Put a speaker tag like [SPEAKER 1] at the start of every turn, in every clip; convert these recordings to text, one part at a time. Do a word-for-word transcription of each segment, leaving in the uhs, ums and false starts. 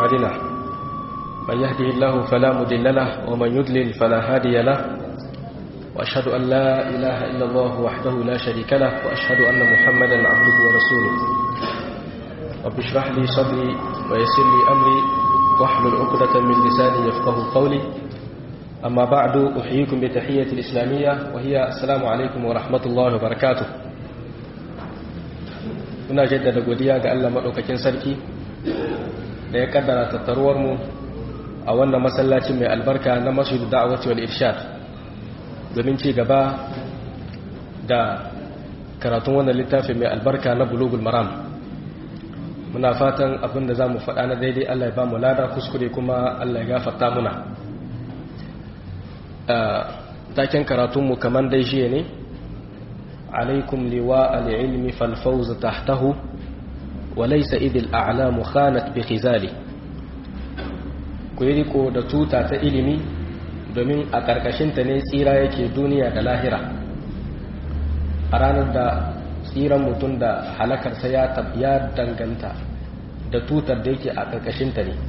[SPEAKER 1] أعمالنا من يهده الله فلا مضل له ومن يضلل فلا هادي له وأشهد أن لا إله إلا الله وحده لا شريك له وأشهد أن محمدا عبده ورسوله رب اشرح لي صدري ويسر لي أمري واحلل عقدة من لساني يفقهوا قولي أما بعد أحييكم بتحية الإسلامية وهي السلام عليكم ورحمة الله وبركاته. muna jaddada godiya ga Allah madaukakin sarki da ya kaddara tattaruwar mu a wannan masallacin mai albarka na Masjid Da'wati wal Irshad domin ci gaba da karatun wannan littafin mai albarka na Bulughul Maram. Muna fatan abin da zamu faɗa na daidai Allah ya ba mu lada, kuskure kuma Allah ya gafarta muna. Taken karatun mu kaman dai jiya ne, عليكم لواء العلم فالفوز تحته وليس إذ الأعلام خانت بخزالي. كويريكو da tuta ta ilimi domin a ƙarƙashinta ne tsira yake duniya da lahira. A ranar da tsiran mutum da halakarsa ya danganta da tutar da yake a ƙarƙashinta ne.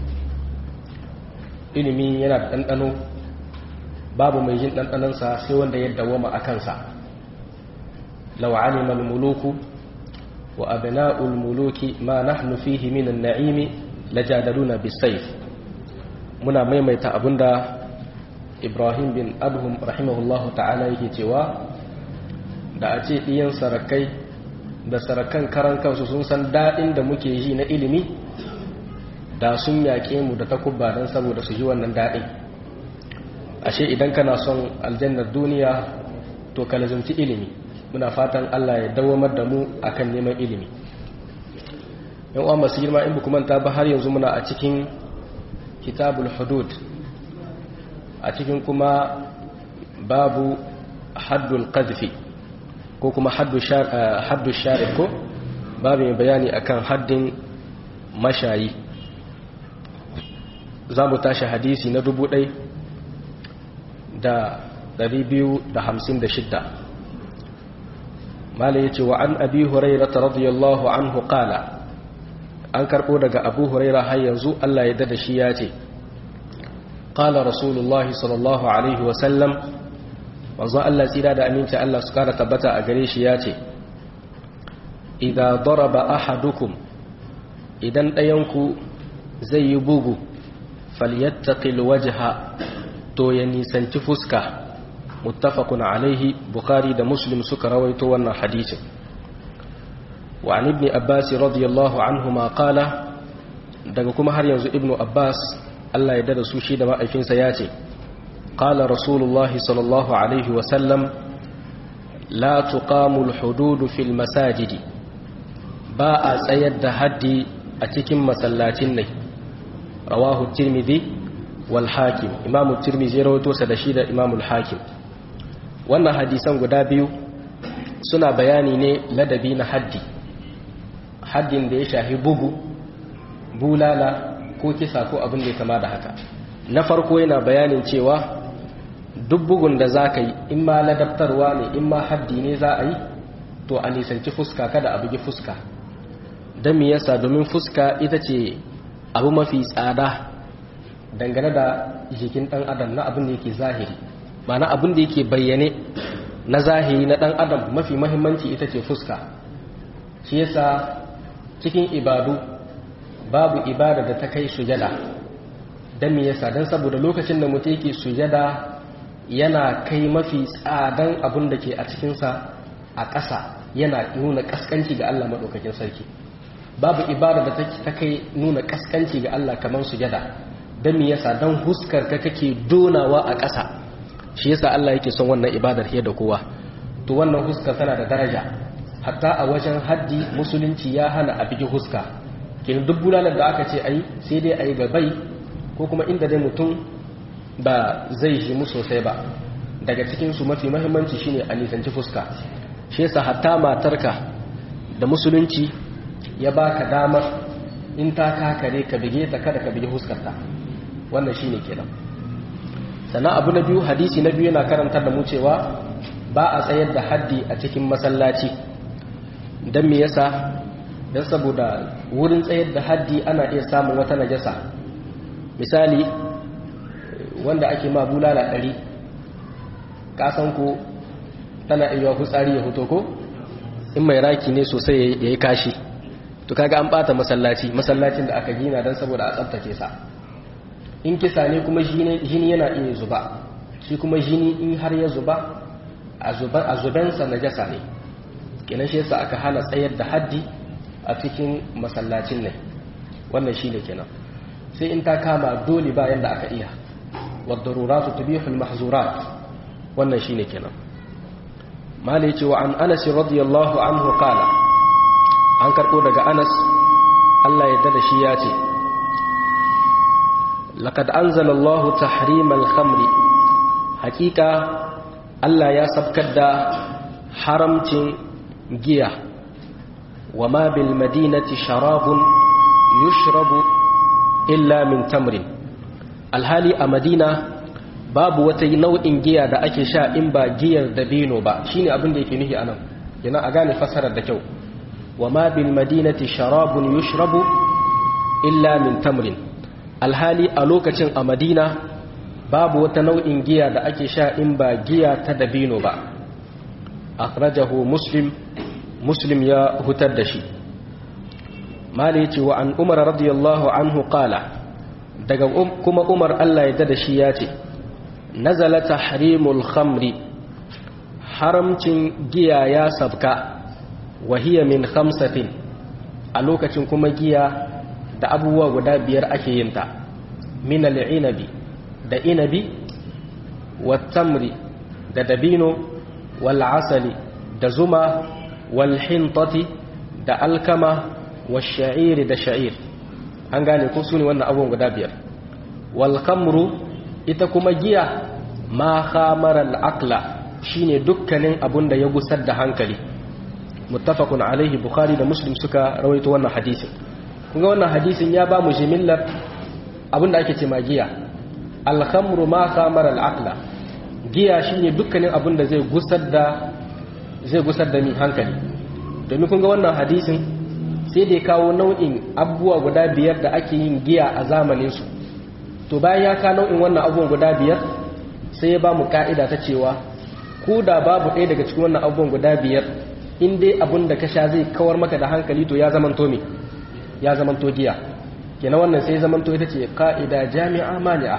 [SPEAKER 1] Ilimi yana da ɗanɗano, babu mai jin ɗanɗanonsa sai wanda ya dawoma a kansa. لو علم الملوك وأبناء الملوك ما نحن فيه من النعيم لجادلونا بالسيف. منا ميميتا أبندا إبراهيم بن أدهم رحمه الله تعالى يكتوى da a ce ɗiyan sarakai da sarakan karan kansu sun san daɗin da muke ji na ilimi da sun yaƙe mu da takubba don saboda su ji wannan daɗin. Ashe idan kana son aljannar duniya to ka lazumci ilimi. Muna fatan Allah ya dawamar da mu akan neman ilimi. Yan uwa masu girma, in buku manta ba har yanzu muna a cikin kitabul hudud, a cikin kuma babu haddul qadfi ko kuma haddu sharif ko babu mai bayani akan haddin mashayi. Za mu tashi hadisi na dubu ɗai da ɗari biyu da hamsin da shidda. malai yace wa an abi hurairah radiyallahu anhu qala, an karbo daga abu hurairah har yanzu Allah ya dada shi yace qala rasulullah sallallahu alaihi wa sallam, manzo Allah tsira da aminci Allah su kara tabbata a gare shi yace idza daraba ahadukum, idan dayanku zai yi bugu falyattaqil wajha, to ya nisanci fuska. muttafaqun alaihi, bukhari da muslim suka rawaito wannan hadisin. wa an ibn abbas radiyallahu anhuma qala, daga kuma har yanzu ibnu abbas Allah ya dada su shi da ma'aikinsa yace qala rasulullahi sallallahu alaihi wa sallam la tuqamu al-hudud fil masajidi, ba a tsayar da haddi a cikin masallacin ne. rawahu tirmidhi wal hakim, imamu tirmidhi ya rawaito sa da shi da imamu al-hakim. wannan hadisan guda biyu suna bayani ne ladabi na haddi, haddin da ya shahi bugu, bulala ko kisa ko abin da ya kama da haka. Na farko yana bayanin cewa duk bugun da za ka yi, in ma ladabtarwa ne in ma haddi ne za a yi, to a nisanci fuska, kada a bugi fuska. don me yasa? domin fuska ita ce abu mafi tsada dangane da jikin ɗan adam, na abin da yake zahiri, ma'ana abin da yake bayyane na zahiri na dan adam, mafi mahimmanci ita ce fuska. shi yasa cikin ibadu babu ibada da ta kai sujada. dan me yasa? dan saboda lokacin da mutum yake sujada yana kai mafi tsadan abin da ke a cikinsa a ƙasa, yana nuna kaskanci ga Allah madaukakin sarki. babu ibada da ta kai nuna kaskanci ga Allah kamar sujada. dan me yasa? dan huskar ka kake donawa a ƙasa, shi yasa Allah yake son wannan ibadar fiye da kowa. to wannan huska tana da daraja, hatta a wajen haddi musulunci ya hana a bigi huska. kin duk bulalar da aka ce ayi sai dai ayi gabai ko kuma inda dai mutum ba zai ji mu sosai ba. daga cikin su mafi muhimmanci shine a nisanci fuska. shi yasa hatta matarka da musulunci ya baka damar in ta kakare ka bige ta, kada ka bige huskarta. wannan shine kenan. sannan abu na biyu, hadisi na biyu yana karantar da mu cewa ba a tsayar da haddi a cikin masallaci. don me yasa? don saboda wurin tsayar da haddi ana iya samun wata najasa misali wanda ake ma bulala ɗari kasan ko tana iya fitsari ya fito ko in mai raki ne sosai ya yi kashi to kaga an bata masallaci masallacin da aka gina don saboda a tsabtace sa in kisa ne kuma jini yana iya zuba shi kuma jini in har ya zuba a zubensa najasa ne kenan shi yasa aka hana tsayar da haddi a cikin masallacin ne wannan shi ne kenan sai in ta kama dole bayan da aka iya wadda ruratu tubihul mahzurat wannan shi ne kenan malai ce wa an anas radiyallahu anhu qala an karɓo daga anas Allah ya dada shi ya ce laqad anzala Allah tahrimal khamri hakika Allah ya sabkar da haramcin giya wa ma bil madinati sharabun yushrabu illa min tamrin alhali a madina babu wata nau'in giya da ake sha in ba giyar dabino ba shine abin da yake nufi anan yana a gane fasarar da kyau wa ma bil madinati sharabun yushrabu illa min tamrin alhali a lokacin a madina babu wata nau'in giya da ake sha in ba giya ta dabino ba akhrajahu muslim muslim ya hutar da shi mali yace wa an umar radiyallahu anhu qala daga kuma umar Allah ya da shi yace nazala tahrimul khamri haramcin giya ya sabka wa hiya min khamsatin a lokacin kuma giya da abubuwa guda biyar ake yin ta min al-inabi da inabi wattamri da dabino wal asali da zuma wal hintati da alkama wal sha'iri da sha'ir an gane ko sune wannan abubuwan guda biyar wal khamru ita kuma giya ma khamara al aqla shine dukkanin abun da ya gusar da hankali muttafaqun alaihi bukhari da muslim suka rawaito wannan hadisin kun ga wannan hadisin ya ba mu jimillar abun da ake ce giya alhamru ma kamar al'aqla giya shine dukkanin abin da zai gusar da zai gusar da ni hankali domin kun ga wannan hadisin sai da ya kawo nau'in abubuwa guda biyar da ake yin giya a zamanin su to bayan ya kawo nau'in wannan abubuwan guda biyar sai ya ba mu ka'ida ta cewa ko da babu ɗaya daga cikin wannan abubuwan guda biyar in dai abin da ka sha zai kawar maka da hankali to ya zamanto me ya zamanto giya kenan wannan sai zamanto ita ce ka'ida jami'a mani'a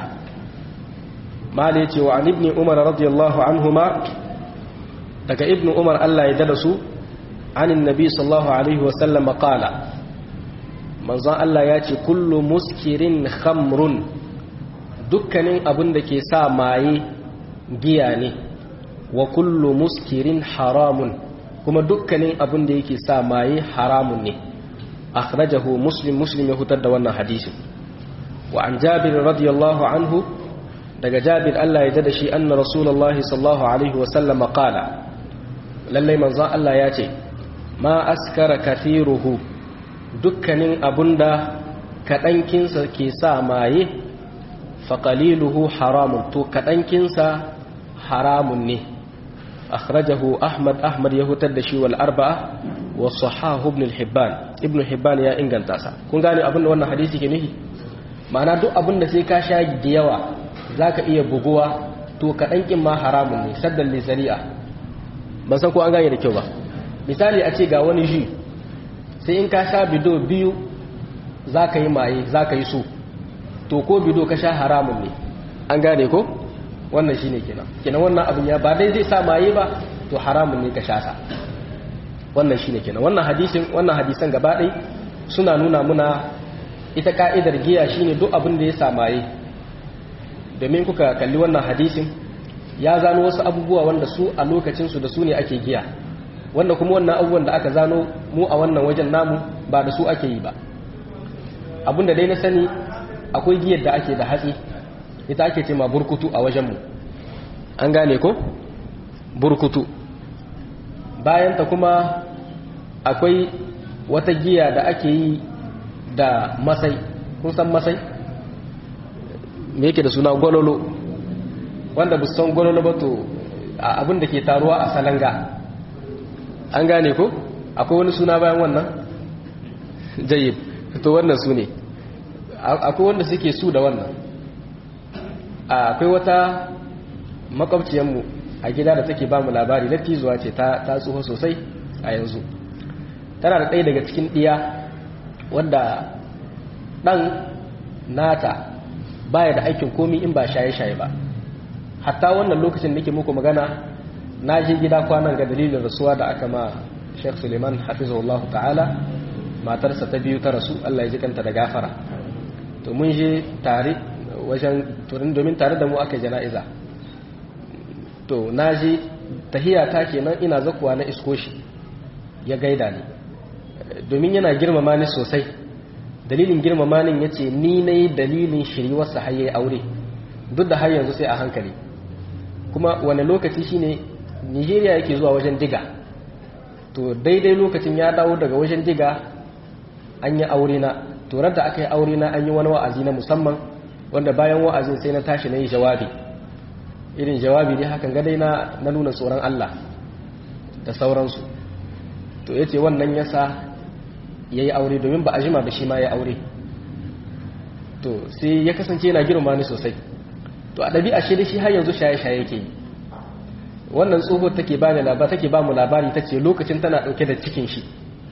[SPEAKER 1] mali ce wa an ibn umar radiyallahu anhuma daga ibn umar Allah ya dada su anin nabi sallallahu alaihi wa sallam qala manzon Allah ya ce kullu muskirin khamrun dukkanin abin da ke sa maye giya ne wa kullu muskirin haramun kuma dukkanin abin da yake sa maye haramun ne akhrajahu muslim muslim ya hutar da wannan hadisin wa an jabir radiyallahu anhu daga jabir Allah ya jada shi anna rasulullahi sallallahu alaihi wa sallam qala lalle manzon Allah ya ce ma askara kathiruhu dukkanin abunda kadankinsa ke sa maye fa qaliluhu haramun to kadankinsa haramun ne akhrajahu ahmad ahmad ya hutar da shi wal arba'a wa sahahu ibn al-hibban ibn hibban ya inganta sa kun gane abin da wannan hadisi ke nufi ma'ana duk abin da sai ka sha da yawa zaka iya buguwa to kadan kin ma haramun ne saddan li zari'a ban san ko an gane da kyau ba misali a ce ga wani ji sai in ka sha bido biyu zaka yi maye zaka yi su to ko bido ka sha haramun ne an gane ko wannan shine kenan kenan wannan abin ya ba dai zai sa maye ba to haramun ne ka sha sa wannan shine kenan wannan hadisin wannan hadisan gaba ɗaya suna nuna muna ita ka'idar giya shine duk abin da ya sa maye domin kuka kalli wannan hadisin ya zano wasu abubuwa wanda su a lokacin su da su ne ake giya wanda kuma wannan abubuwan da aka zano mu a wannan wajen namu ba da su ake yi ba abinda dai na sani akwai giyar da ake da hatsi ita ake ce ma burkutu a wajenmu an gane ko burkutu bayan ta kuma akwai wata giya da ake yi da masai kun san masai me yake da suna gololo wanda bu san gololo ba to abin da ke taruwa a salanga an gane ko akwai wani suna bayan wannan jayyib to wannan su ne akwai wanda suke su da wannan. Akwai wata makwabciyarmu a gida da take ba mu labari, lattizuwa ce ta tsuho sosai a yanzu. Tana da ɗaya daga cikin ɗiya wanda ɗan nata baya da aikin komi in ba shaye-shaye ba. Hatta wannan lokacin nake muku magana na je gida kwanan ga dalilin rasuwa da aka ma Sheikh Suleiman hafizahullahu ta'ala, matarsa ta biyu ta rasu, Allah ya ji kanta da gafara. To mun je tare wajen turin domin tare da mu aka jana'iza. To na je tahiya ta kenan ina zakuwa na isko shi ya gaida ni, domin yana girmama ni sosai. Dalilin girmama ni yace ni nayi dalilin shiriwarsa har yayi aure, duk da har yanzu sai a hankali. Kuma wani lokaci shine Nigeria yake zuwa wajen diga, to daidai lokacin ya dawo daga wajen diga an yi aure na. To da aka yi aure na an yi wani wa'azi na musamman, wanda bayan wa'azin sai na tashi na yi jawabi, irin jawabi ne hakan gadai na na nuna tsoron Allah da sauransu. To yace wannan yasa yayi aure, domin ba a jima da shi ma ya aure. To sai ya kasance yana girma ni sosai. To a ɗabi'a shi da shi har yanzu shaye-shaye yake yi. Wannan tsoho take ba ni labari, take ba mu labari, tace lokacin tana ɗauke da cikin shi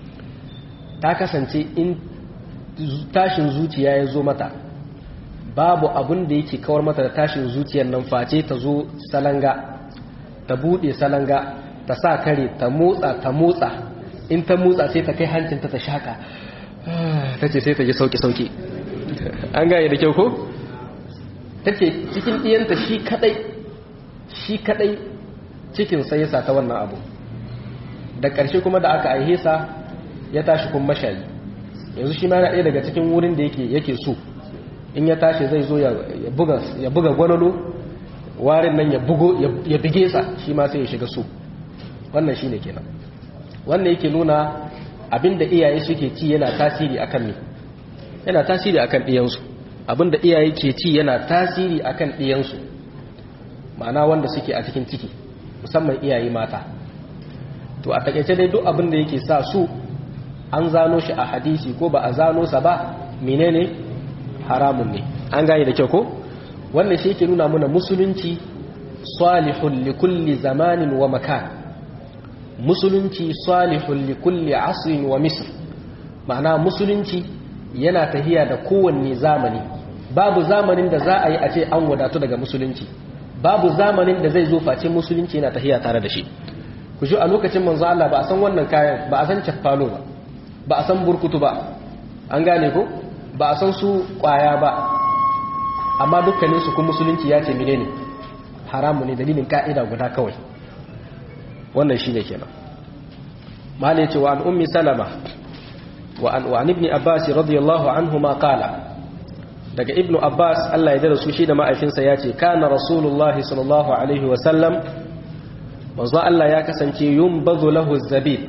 [SPEAKER 1] ta kasance in tashin zuciya ya zo mata, babu abin da yake kawar mata da tashin zuciyar nan face ta zo salanga, ta buɗe salanga, ta sa kare, ta motsa ta motsa in ta motsa sai ta kai hancinta ta shaka, ta ce sai ta ji sauki-sauki. An gane da kyau ko? Ta ce cikin ɗiyanta shi kaɗai shi kaɗai cikin sai yasa ta wannan abu. Da ƙarshe kuma da aka aihe sa ya tashi kun mashayi, yanzu shi ma yana ɗaya daga cikin wurin da yake yake so in ya tashi zai zo ya buga ya buga gwanalo, warin nan ya bugo ya bige sa, shi ma sai ya shiga so. Wannan shine kenan. Wannan yake nuna abinda iyaye suke ci yana tasiri akan me yana tasiri akan ɗiyansu. Abinda iyaye ke ci yana tasiri akan ɗiyansu, ma'ana wanda suke a cikin ciki, musamman iyaye mata. To a takeice dai duk abinda yake sa su an zano shi a hadisi ko ba a zano sa ba menene haramun ne. An gane da kyau ko? Wannan shi yake nuna mana musulunci salihun li kulli zamanin wa makan. Musulunci salihun li kulli asrin wa misr. Ma'ana musulunci yana tahiya da kowanne zamani. Babu zamanin da za a yi a ce an wadatu daga musulunci, babu zamanin da zai zo face musulunci yana tahiya tare da shi. Ku ji a lokacin manzo Allah ba a san wannan kayan, ba a san caffalo ba, ba a san burkutu ba, an gane ko? Ba a san su kwaya ba, amma dukkanin su kuma musulunci ya ce menene haramu ne, dalilin ka'ida guda kawai. Wannan shine kenan. Malai ce wa an ummi salama wa an wa ibn abbas radiyallahu anhuma qala, daga ibnu abbas Allah ya dara su shi da ma'aifinsa ya ce kana rasulullahi sallallahu alaihi wa sallam, manzo Allah ya kasance yumbazu lahu zabib,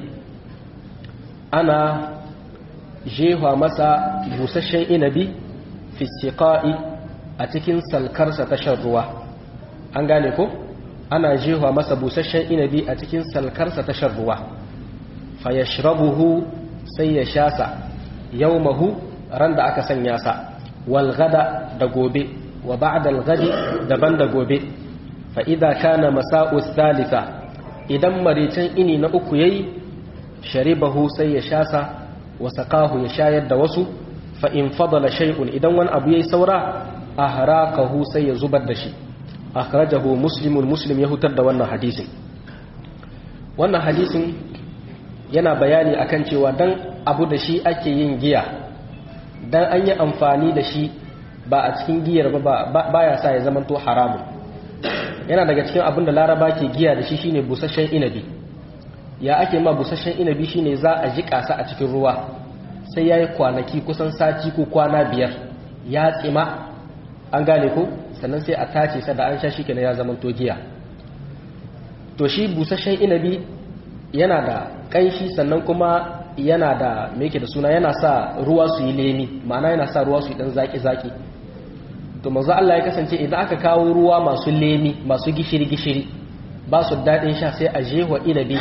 [SPEAKER 1] ana jefa masa busasshen inabi fi siqa'i a cikin salkarsa ta shan ruwa. An gane ko? Ana jefa masa busasshen inabi a cikin salkarsa ta shan ruwa. Fa yashrabuhu, sai ya shasa, yawmahu, ran da aka sanya sa, wal gada, da gobe, wa ba'da al gadi, daban da gobe. Fa idza kana masa'u thalitha, idan maricin ini na uku yayi, sharibahu, sai ya shasa, wa saqahu, ya shayar da wasu. Fa in fadala shay'un, idan wani abu yayi saura, ahraqahu, sai ya zubar da shi. Akhrajahu muslimun, muslim ya hutar da wannan hadisin. Wannan hadisin yana bayani akan cewa dan abu da shi ake yin giya, dan an yi amfani da shi ba a cikin giyar ba baya sa ya zamanto haramun. Yana daga cikin abin da Laraba ke giya da shi shine busasshen inabi. Ya ake ma busasshen inabi shine za a jika sa a cikin ruwa, sai yayi kwanaki kusan sati ko kwana biyar ya tsima, an gane ko, sannan sai a tace sa da an sha shi kenan ya zamanto giya. To shi busasshen inabi yana da kanshi, sannan kuma yana da me yake da suna, yana sa ruwa su yi lemi, ma'ana yana sa ruwa su yi dan zaki-zaki. To manzo Allah ya kasance idan aka kawo ruwa masu lemi, masu gishiri-gishiri, ba su daɗin sha, sai a jewa inabi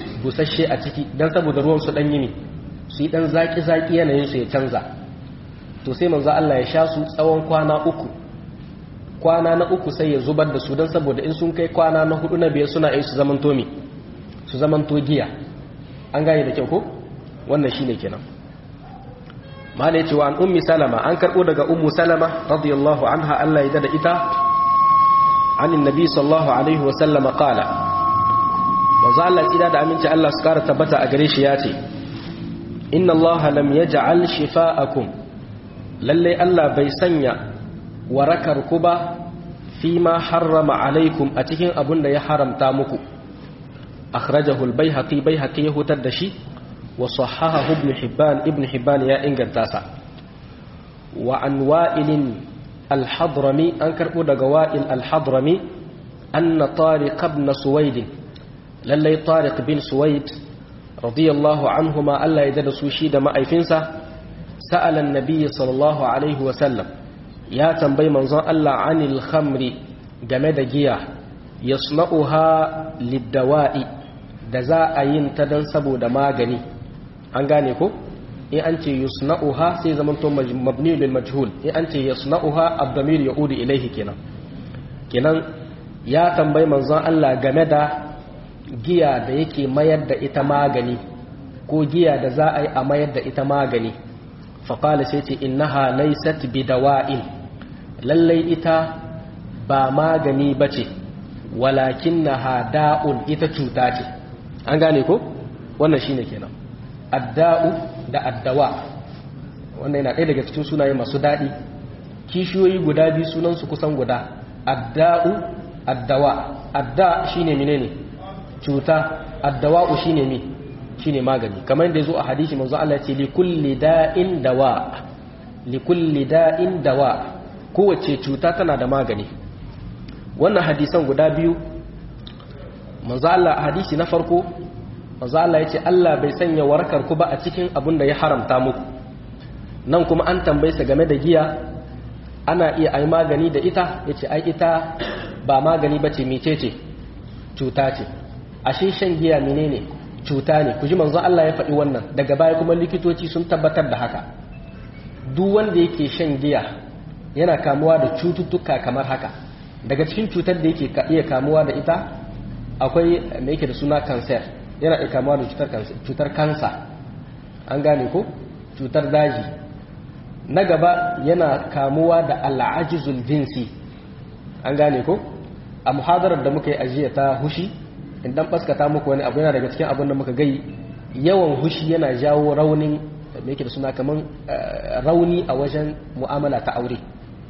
[SPEAKER 1] busasshe a ciki dan saboda ruwan su dan yimi su yi dan zaki-zaki, yanayin su ya canza. to sai manzo Allah ya sha su tsawon kwana uku kwana na uku sai ya zubar da su don saboda in sun kai kwana na hudu na biyar suna yi su zaman tomi su zaman giya an gane da kyau ko wannan shine kenan mala yace wa an ummi salama an karbo daga ummu salama radiyallahu anha Allah ya dada ita anin nabi sallallahu alaihi wa sallama qala manzo Allah tsira da aminci Allah su kara tabbata a gare shi yace inna Allah lam yaj'al shifaakum lalle Allah bai sanya warakar ku ba fi ma harrama alaikum a cikin abun da ya haramta muku akhrajahu al-baihaqi baihaqi ya hutar da shi wa sahahahu ibn hibban ibn hibban ya inganta sa wa an wa'il al-hadrami an karbo daga wa'il al-hadrami anna tariq ibn suwaid lalle tariq bin suwaid radiyallahu anhuma Allah ya dada su shi da ma'aifinsa sa'ala an-nabiy sallallahu alaihi wa sallam ya tambayi manzon Allah anil khamri game da giya yasna'uha liddawa'i da za a yin ta dan saboda magani an gane ko in an ce yasna'uha sai zamanto mabni lil majhul in an ce yasna'uha ad-damir yaudu ilayhi kenan kenan ya tambayi manzon Allah game da giya da yake mayar da ita magani ko giya da za a yi a mayar da ita magani faqala sai ce innaha laysat bidawa'in lallai ita ba magani ba ce walakin na hada'un ita cuta ce an gane ko wannan shine kenan adda'u da addawa wannan yana ɗaya daga cikin sunaye masu daɗi kishiyoyi guda biyu sunansu kusan guda adda'u addawa adda shine menene cuta addawa'u shine me shine magani kamar da yazo a hadisi manzo Allah ya ce likulli da'in dawa likulli da'in dawa kowace cuta tana da magani wannan hadisan guda biyu manzo Allah hadisi na farko manzo Allah yace Allah bai sanya warkar ku ba a cikin abin da ya haramta muku nan kuma an tambaye sa game da giya ana iya ai magani da ita yace ai ita ba magani bace mecece cuta ce ashe shan giya menene cuta ne kuji manzo Allah ya faɗi wannan daga baya kuma likitoci sun tabbatar da haka duk wanda yake shan giya yana kamuwa da cututtuka kamar haka daga cikin cutar da yake iya kamuwa da ita akwai mai yake da suna cancer yana iya kamuwa da cutar cancer cutar kansa an gane ko cutar daji na gaba yana kamuwa da al'ajizul jinsi an gane ko a muhadarar da muka yi ajiya ta hushi idan baskata muku wani abu yana daga cikin abin da muka gai yawan hushi yana jawo raunin mai yake da suna kaman rauni a wajen mu'amala ta aure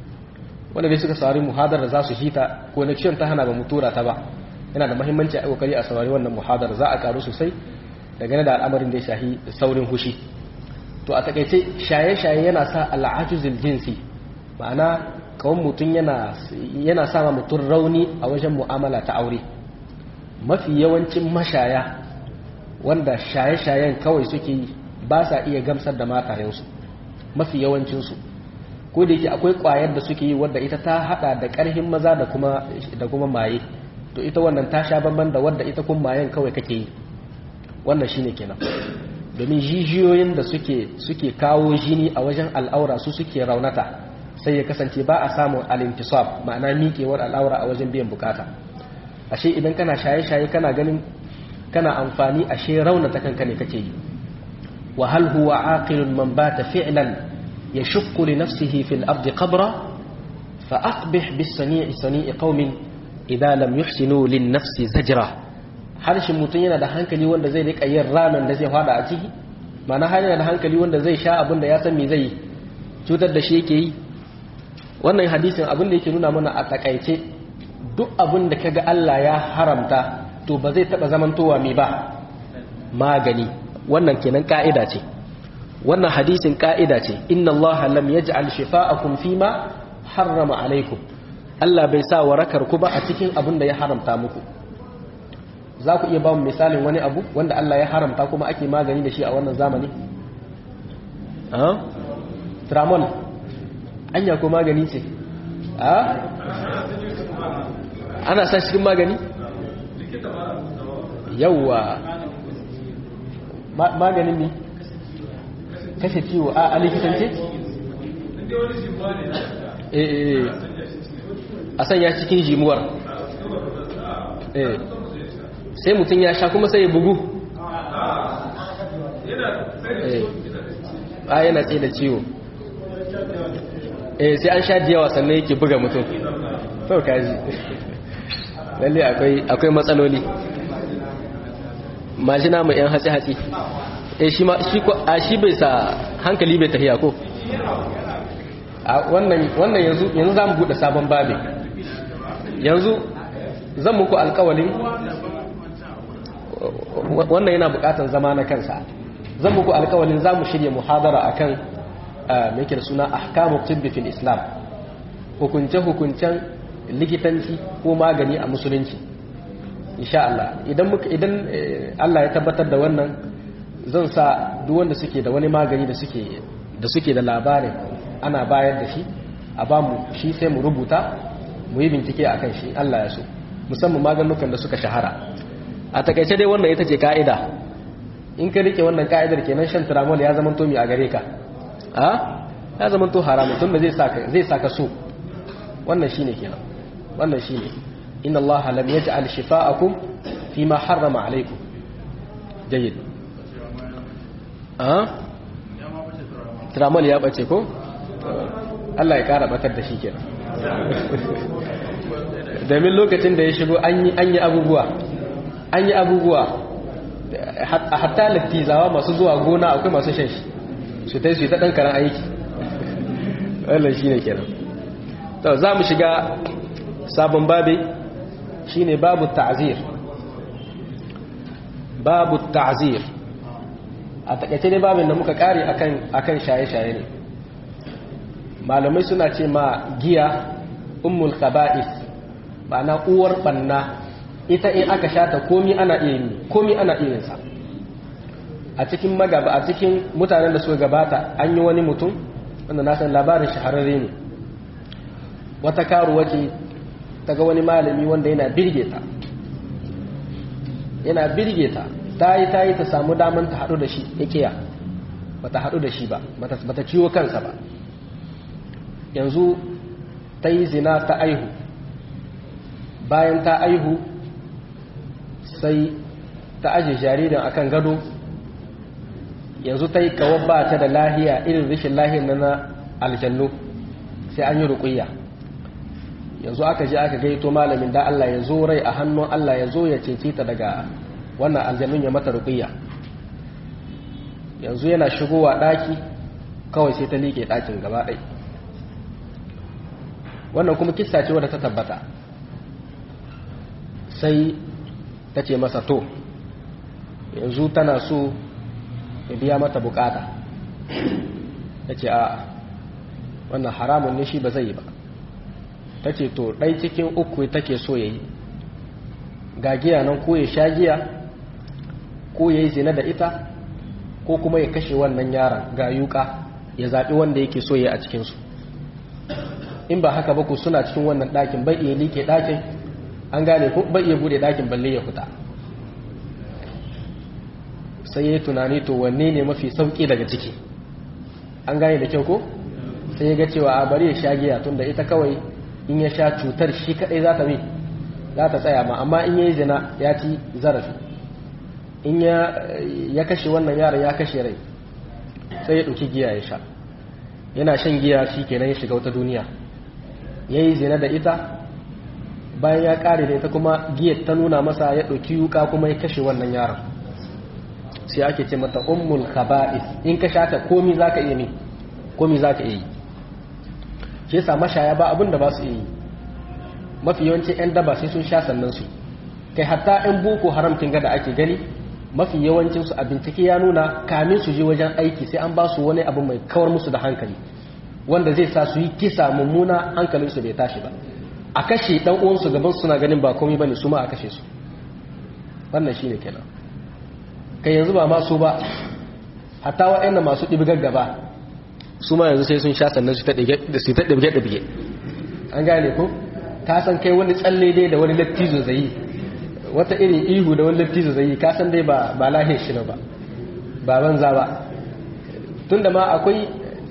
[SPEAKER 1] wanda dai suka saurari muhadar da za su hita connection ta hana ba mu tura ta ba yana da muhimmanci a kokari a saurari wannan muhadar za a karu sosai daga da al'amarin da ya shahi saurin hushi to a takaice shaye-shaye yana sa al'ajuzul jinsi ma'ana kawai mutum yana yana sa mutum rauni a wajen mu'amala ta aure mafi yawancin mashaya wanda shaye-shayen kawai suke ba sa iya gamsar da matayensu mafi yawancinsu ko da yake akwai kwayar da suke yi wadda ita ta hada da karhin maza da kuma da kuma maye to ita wannan ta sha bamban da wadda ita kun mayen kawai kake yi wannan shine kenan domin jijiyoyin da suke suke kawo jini a wajen al'aura su suke raunata sai ya kasance ba a samun al-intisab ma'ana miƙewar al'aura a wajen biyan bukata ashe idan kana shaye-shaye kana ganin kana amfani ashe raunata kanka ne kake yi wa hal huwa aqilun man bata fi'lan يشق لنفسه في الأرض قبرا فأقبح بالصنيع صنيع قوم إذا لم يحسنوا للنفس زجرا harshen mutum yana da hankali wanda zai rika yin ramen da zai fada a ciki mana har yana da hankali wanda zai sha abin da ya san me zai cutar da shi yake yi wannan hadisin abin da yake nuna mana a takaice duk abin da kaga Allah ya haramta to ba zai taba zamantowa me ba magani wannan kenan ka'ida ce wannan hadisin ka'ida ce inna allaha lam yaj'al shifa'akum fima harrama alaikum Allah bai sa warakar ku ba a cikin abin da ya haramta muku za ku iya ba mu misalin wani abu wanda Allah ya haramta kuma ake magani da shi a wannan zamani ah tramol anya ko magani ce ah ana sa cikin magani yawa maganin ne kashe ciwo a likitance eh a sanya cikin jimuwar eh sai mutum ya sha kuma sai ya bugu eh a yana tsaye da ciwo eh sai an sha diyawa sannan yake buga mutum to kaji lalle akwai akwai matsaloli majina mu yan hatsi hatsi eh shi ma shi ko a shi bai sa hankali bai tafiya ko a wannan wannan yanzu yanzu zamu bude sabon babi yanzu zan muku alƙawalin wannan yana buƙatar zama na kansa zan muku alƙawalin zamu shirye muhadara akan me yake da suna ahkamu tibbi fil islam hukunce hukuncen likitanci ko magani a musulunci insha Allah idan muka idan Allah ya tabbatar da wannan zan sa duk wanda suke da wani magani da suke da suke da labarin ana bayar da shi a ba mu shi sai mu rubuta mu yi bincike akan shi Allah ya so musamman maganukan da suka shahara a takaice dai wannan ita ce ka'ida in ka rike wannan ka'idar kenan shan tramol ya zama to mi a gare ka a ya zama to haramu tun da zai saka zai saka so wannan shine kenan wannan shine inna Allah lam yaj'al shifa'akum fima harrama alaykum jayyid a tramol ya bace ko Allah ya kara batar da shi kenan domin lokacin da ya shigo an yi an yi abubuwa an yi abubuwa hatta lattizawa masu zuwa gona akwai masu shan shi su ta yi su ta ɗan karan aiki wannan shi ne kenan to za mu shiga sabon babi shi ne babu ta'azir babu ta'azir a takaice ne babin da muka kare akan shaye-shaye ne malamai suna ce ma giya ummul khaba'is ma'ana uwar banna ita in aka shata komi ana iya yi komi ana iya yin sa a cikin magaba a cikin mutanen da suka gabata an yi wani mutum wanda na san labarin shahararre ne wata karuwa ce ta ga wani malami wanda yana birge ta yana birge ta ta yi ta yi ta samu daman ta haɗu da shi ya kiya ba ta haɗu da shi ba ba ta ciwo kansa ba yanzu ta yi zina ta aihu bayan ta aihu sai ta aje jaririn akan gado yanzu ta yi kawar ba ta da lahiya irin rashin lahiyar na na aljannu sai an yi ruƙuyya yanzu aka je aka gaito malamin da Allah ya zo rai a hannun Allah ya zo ya cece ta daga wannan aljannun ya mata ruƙuyya yanzu yana shigowa ɗaki kawai sai ta liƙe ɗakin gaba ɗai wannan kuma kissa ce wadda ta tabbata sai ta ce masa to yanzu tana so ya biya mata bukata ya ce a wannan haramun ne shi ba zai yi ba ta ce to ɗai cikin uku take so ya yi ga giya nan ko ya sha giya ko ya yi zina da ita ko kuma ya kashe wannan yaron ga yuka ya zaɓi wanda yake so ya a cikinsu in ba haka ba ku suna cikin wannan ɗakin bai iya liƙe ɗakin an gane ko bai iya bude ɗakin balle ya fita sai ya yi tunani to wanne ne mafi sauƙi daga ciki an gane da kyau ko sai ya ga cewa a bari ya sha giya tun da ita kawai in ya sha cutar shi kaɗai za ta mi za ta tsaya ma amma in ya yi zina ya ci zarafi in ya kashe wannan yaron ya kashe rai sai ya ɗauki giya ya sha yana shan giya shi kenan ya shiga wata duniya ya yi zina da ita bayan ya ƙare da ita kuma giyar ta nuna masa ya ɗauki yuka kuma ya kashe wannan yaron sai ake ce mata ummul khaba'is in ka sha ta komi za ka iya ne komi za ka iya yi shi yasa mashaya ba abin da ba su iya yi mafi yawancin 'yan daba sai sun sha sannan su kai hatta 'yan boko haramcin gada ake gani mafi yawancinsu a bincike ya nuna kamin su je wajen aiki sai an ba su wani abu mai kawar musu da hankali wanda zai sa su yi kisa mummuna hankalinsu bai tashi ba a kashe dan uwansu gaban suna ganin ba komai bane su ma a kashe su wannan shine kenan kai yanzu ba ma su ba hatta waɗanda masu ɗibgar gaba su ma yanzu sai sun sha sannan su ta ɗibge ɗibge an gane ko ka san kai wani tsalle dai da wani lattizo zai yi wata irin ihu da wani lattizo zai yi ka san dai ba ba lahiyar shi ba ba banza ba tunda ma akwai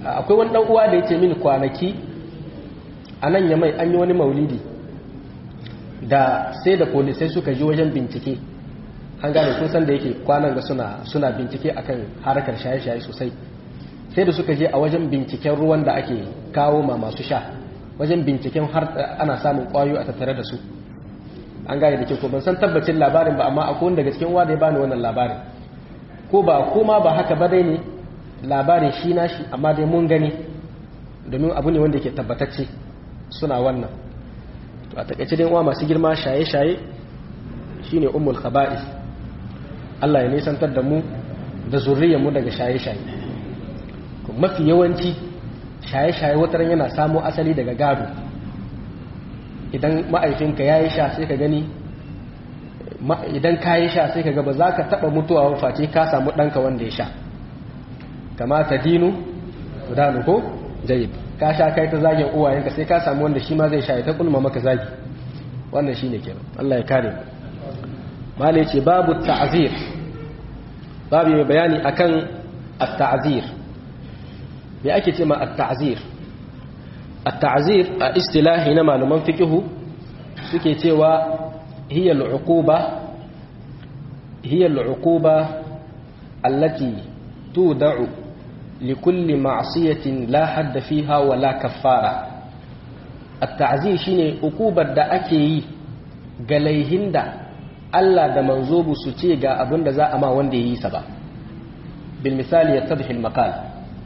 [SPEAKER 1] akwai wani dan uwa da yace mini kwanaki anan ya mai an yi wani maulidi da sai da polisai suka ji wajen bincike an gane kun san da yake kwanan ga suna suna bincike akan harkar shaye-shaye sosai sai da suka je a wajen binciken ruwan da ake kawo ma masu sha wajen binciken har ana samun kwayo a tattare da su an gane da ke ko ban san tabbacin labarin ba amma akwai wanda daga cikin wanda ya bani wannan labarin ko ba koma ba haka ba dai ne labarin shi na shi amma dai mun gani domin abu ne wanda ke tabbatacce suna wannan to a takaice dai uwa masu girma shaye-shaye shine ummul khaba'is Allah ya nisantar da mu da zurriyar mu daga shaye-shaye mafi yawanci shaye-shaye wataran yana samo asali daga gado idan ma'aifinka yayi sha sai ka gani idan ka yi sha sai ka ga ba za ka taba mutuwa ba face ka samu ɗanka wanda ya sha kama ta dinu danu ko jayyid ka sha kai ta zagin uwayenka sai ka samu wanda shi ma zai sha ya ta kulma maka zagi wannan shine kenan Allah ya kare mu mala yace babu ta'zir babu mai bayani akan at-ta'zir me ake ce ma at-ta'zir at-ta'zir a istilahi na malaman fiqh suke cewa hiya al-uquba hiya al-uquba allati tuda'u likulli ma'siyatin la hadda fiha wa la kaffara at-ta'zir shine uqubar da ake yi ga laihin da Allah da manzo bu su ce ga abin da za a ma wanda ya yi sa ba bil misali yattadhi al maqal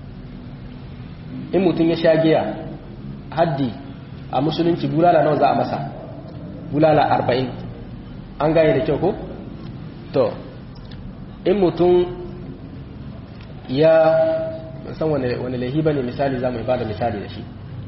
[SPEAKER 1] in mutun ya sha giya haddi a musulunci bulala nawa za a masa bulala arba'in an gane da kyau ko to in mutun ya san wani wani laihi bane misali zamu bada misali da shi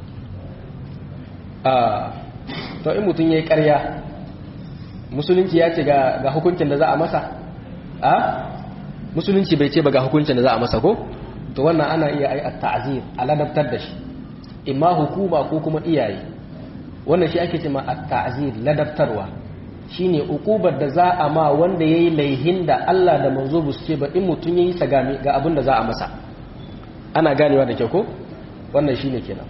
[SPEAKER 1] a to in mutun yayi ƙarya musulunci ya ce ga hukuncin da za a masa a musulunci bai ce ba ga hukuncin da za a masa ko to wannan ana iya ai at-ta'zir aladabtar da shi imma hukuma ko kuma iyaye wannan shi ake cewa at-ta'zir ladabtarwa shine ukubar da za a ma wanda yayi laihin da Allah da manzo bu su ce ba in mutun yayi sagami ga abin da za a masa ana ganewa da kyau ko wannan shine kenan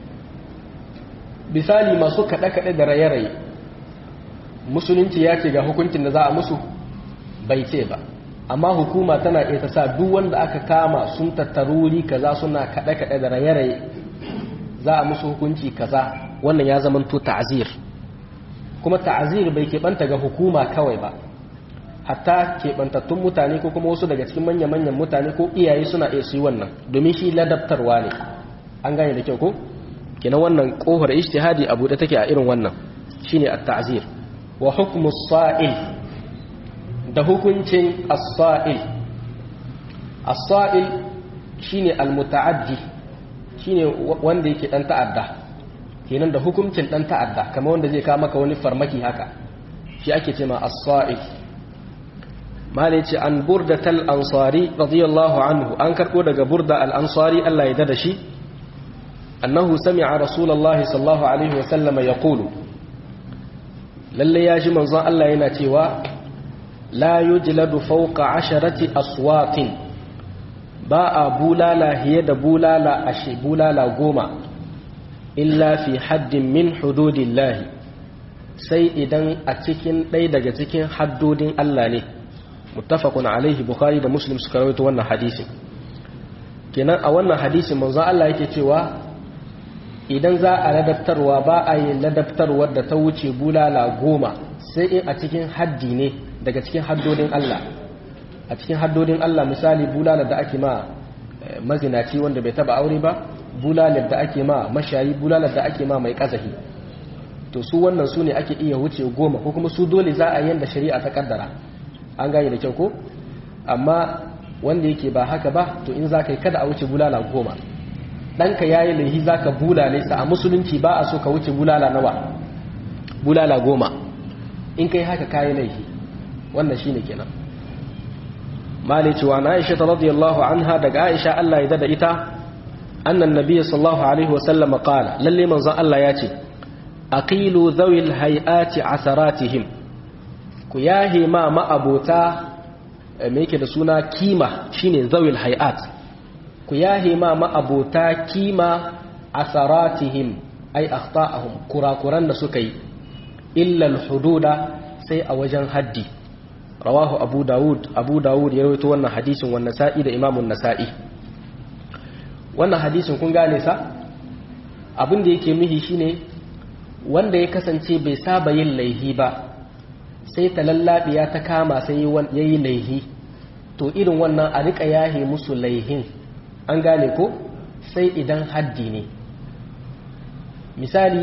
[SPEAKER 1] misali masu kada kada da raye-raye musulunci ya ce ga hukuncin da za a musu bai ce ba amma hukuma tana iya ta sa duk wanda aka kama sun tattaruri kaza suna kaɗe-kaɗe da raye-raye za a musu hukunci kaza wannan ya zama to ta'azir kuma ta'azir bai keɓanta ga hukuma kawai ba hatta keɓantattun mutane ko kuma wasu daga cikin manya-manyan mutane ko iyaye suna iya su yi wannan domin shi ladabtarwa ne an gane da kyau ko kenan wannan kohar ijtihadi a buɗe take a irin wannan shine at-ta'zir wa hukmu as-sa'il da hukuncin as-sa'il as-sa'il shine al-muta'addi shine wanda yake dan ta'adda kenan da hukuncin dan ta'adda kamar wanda zai kawo maka wani farmaki haka shi ake cewa as-sa'il malaci an burdatal ansari radiyallahu anhu an karbo daga burda al-ansari Allah ya dada shi annahu sami'a rasulullahi sallallahu alaihi wa sallam yaqulu lalle ya ji manzon Allah yana cewa la yujladu fawqa asharati aswatin ba a bulala hiye da bulala ashe bulala goma illa fi haddin min hududillahi sai idan a cikin ɗaya daga cikin haddodin Allah ne muttafaqun alaihi bukhari da muslim suka rawaito wannan hadisi kenan a wannan hadisin manzon Allah yake cewa idan za a ladabtarwa ba a yi ladabtarwar da ta wuce bulala goma sai in a cikin haddi ne daga cikin haddodin Allah a cikin haddodin Allah misali bulala da ake ma mazinaci wanda bai taba aure ba bulalar da ake ma mashayi bulalar da ake ma mai kazahi to su wannan su ne ake iya wuce goma ko kuma su dole za a yanda shari'a ta kaddara an gane da kyau ko amma wanda yake ba haka ba to in za ka yi kada a wuce bulala goma ɗanka ya yi laihi za ka bulale sa a musulunci ba a so ka wuce bulala nawa bulala goma in kai haka ka yi laihi wannan shi ne kenan mali cewa na aisha ta radiyallahu anha daga aisha Allah ya dada ita annan nabiya sallallahu alaihi wasallama qala lalle manzon Allah ya ce aqilu dhawil hayati asaratihim ku yahe ma ma'abota me yake da suna kima shine dhawil hayat ku yahe ma ma'abota kima asaratihim ay akhta'ahum kurakuran da suka yi illa al-hududa sai a wajen haddi rawahu abu daud abu daud ya rawaito wannan hadisin wannan nasa'i da imamun nasa'i wannan hadisin kun gane sa abin da yake mihi shine wanda ya kasance bai saba yin laihi ba sai ta lallabiya ta kama sai yayi laihi to irin wannan a rika yahe musu laihin an gane ko sai idan haddi ne misali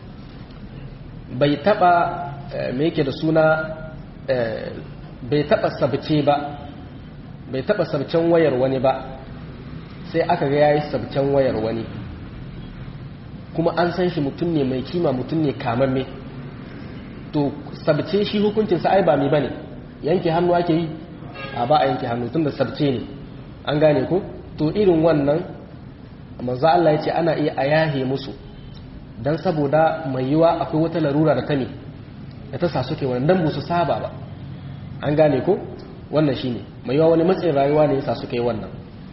[SPEAKER 1] bai taba me yake da suna bai taba sabce ba bai taba sabcen wayar wani ba sai aka ga yayi sabcen wayar wani kuma an san shi mutum ne mai kima mutum ne kamamme to sabce shi hukuncin sa ai ba mi bane yanke hannu ake yi a ba a yanke hannu tunda sabce ne an gane ko to irin wannan manzo Allah ya ce ana iya ayahe musu dan saboda mai yiwa akwai wata larura da ta ne da ta sa suke wannan dan musu saba ba an gane ko wannan shine mai yiwa wani matsayin rayuwa ne yasa suke wannan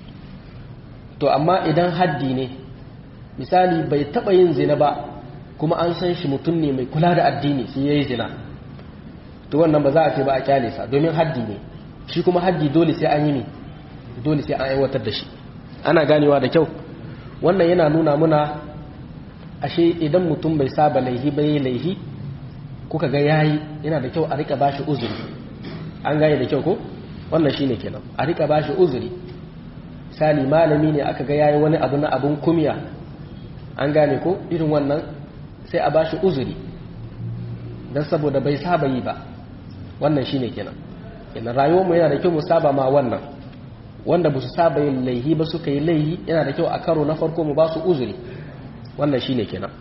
[SPEAKER 1] to amma idan haddi ne misali bai taba yin zina ba kuma an san shi mutum ne mai kula da addini shi yayi zina to wannan ba za a ce ba a kyale sa domin haddi ne shi kuma haddi dole sai an yi ne dole sai an aiwatar da shi ana ganewa da kyau wannan yana nuna muna ashe idan mutum bai saba laihi bai laihi kuka ga yayi yana da kyau a rika bashi uzuri an gane da kyau ko wannan shine kenan a rika bashi uzuri misali malami ne aka ga yayi wani abu na abun kumiya an gane ko irin wannan sai a bashi uzuri dan saboda bai saba yi ba wannan shine kenan kenan rayuwar mu yana da kyau mu saba ma wannan wanda ba su saba yin laihi ba suka yi laihi yana da kyau a karo na farko mu ba su uzuri wannan shine kenan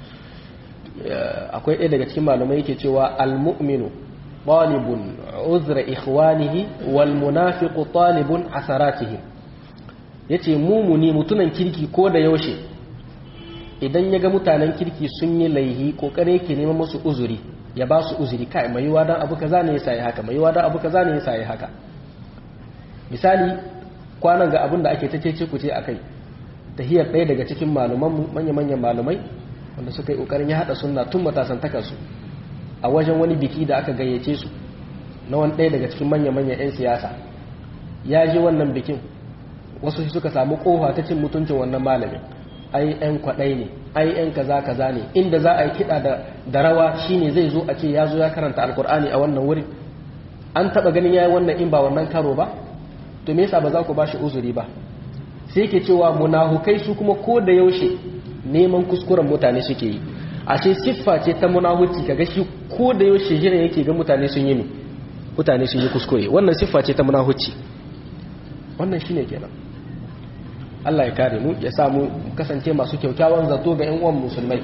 [SPEAKER 1] akwai ɗaya daga cikin malamai yake cewa al-mu'minu talibun uzra ikhwanihi wal munafiqu talibun asaratihim yace mumuni mutunan kirki ko da yaushe idan yaga mutanen kirki sun yi laihi kokare yake neman musu uzuri ya ba su uzuri kai mai yiwa dan abu kaza ne yasa yi haka mai yiwa dan abu kaza ne yasa yi haka misali kwanan ga abin da ake ta cece ku ce akai tahiyar ɗaya daga cikin malumanmu manya-manyan malumai wanda suka yi ƙoƙarin ya haɗa sunna tun matasan takarsu a wajen wani biki da aka gayyace su na wani ɗaya daga cikin manya-manyan 'yan siyasa ya je wannan bikin wasu suka samu ƙofa ta cin mutuncin wannan malamin ai 'yan kwaɗai ne ai 'yan kaza kaza ne inda za a yi kiɗa da rawa shine zai zo a ce ya zo ya karanta alkur'ani a wannan wurin an taɓa ganin ya yi wannan in ba wannan karo ba to me yasa ba za ku ba shi uzuri ba sai ke cewa munahukai su kuma ko da yaushe neman kuskuren mutane suke yi ashe siffa ce ta munahuci kaga shi ko da yaushe jiran yake ga mutane sun yi mutane sun yi kuskure wannan siffa ce ta munahuci wannan shine kenan Allah ya kare mu ya samu kasance masu kyaukyawan zato ga ƴan uwan musulmai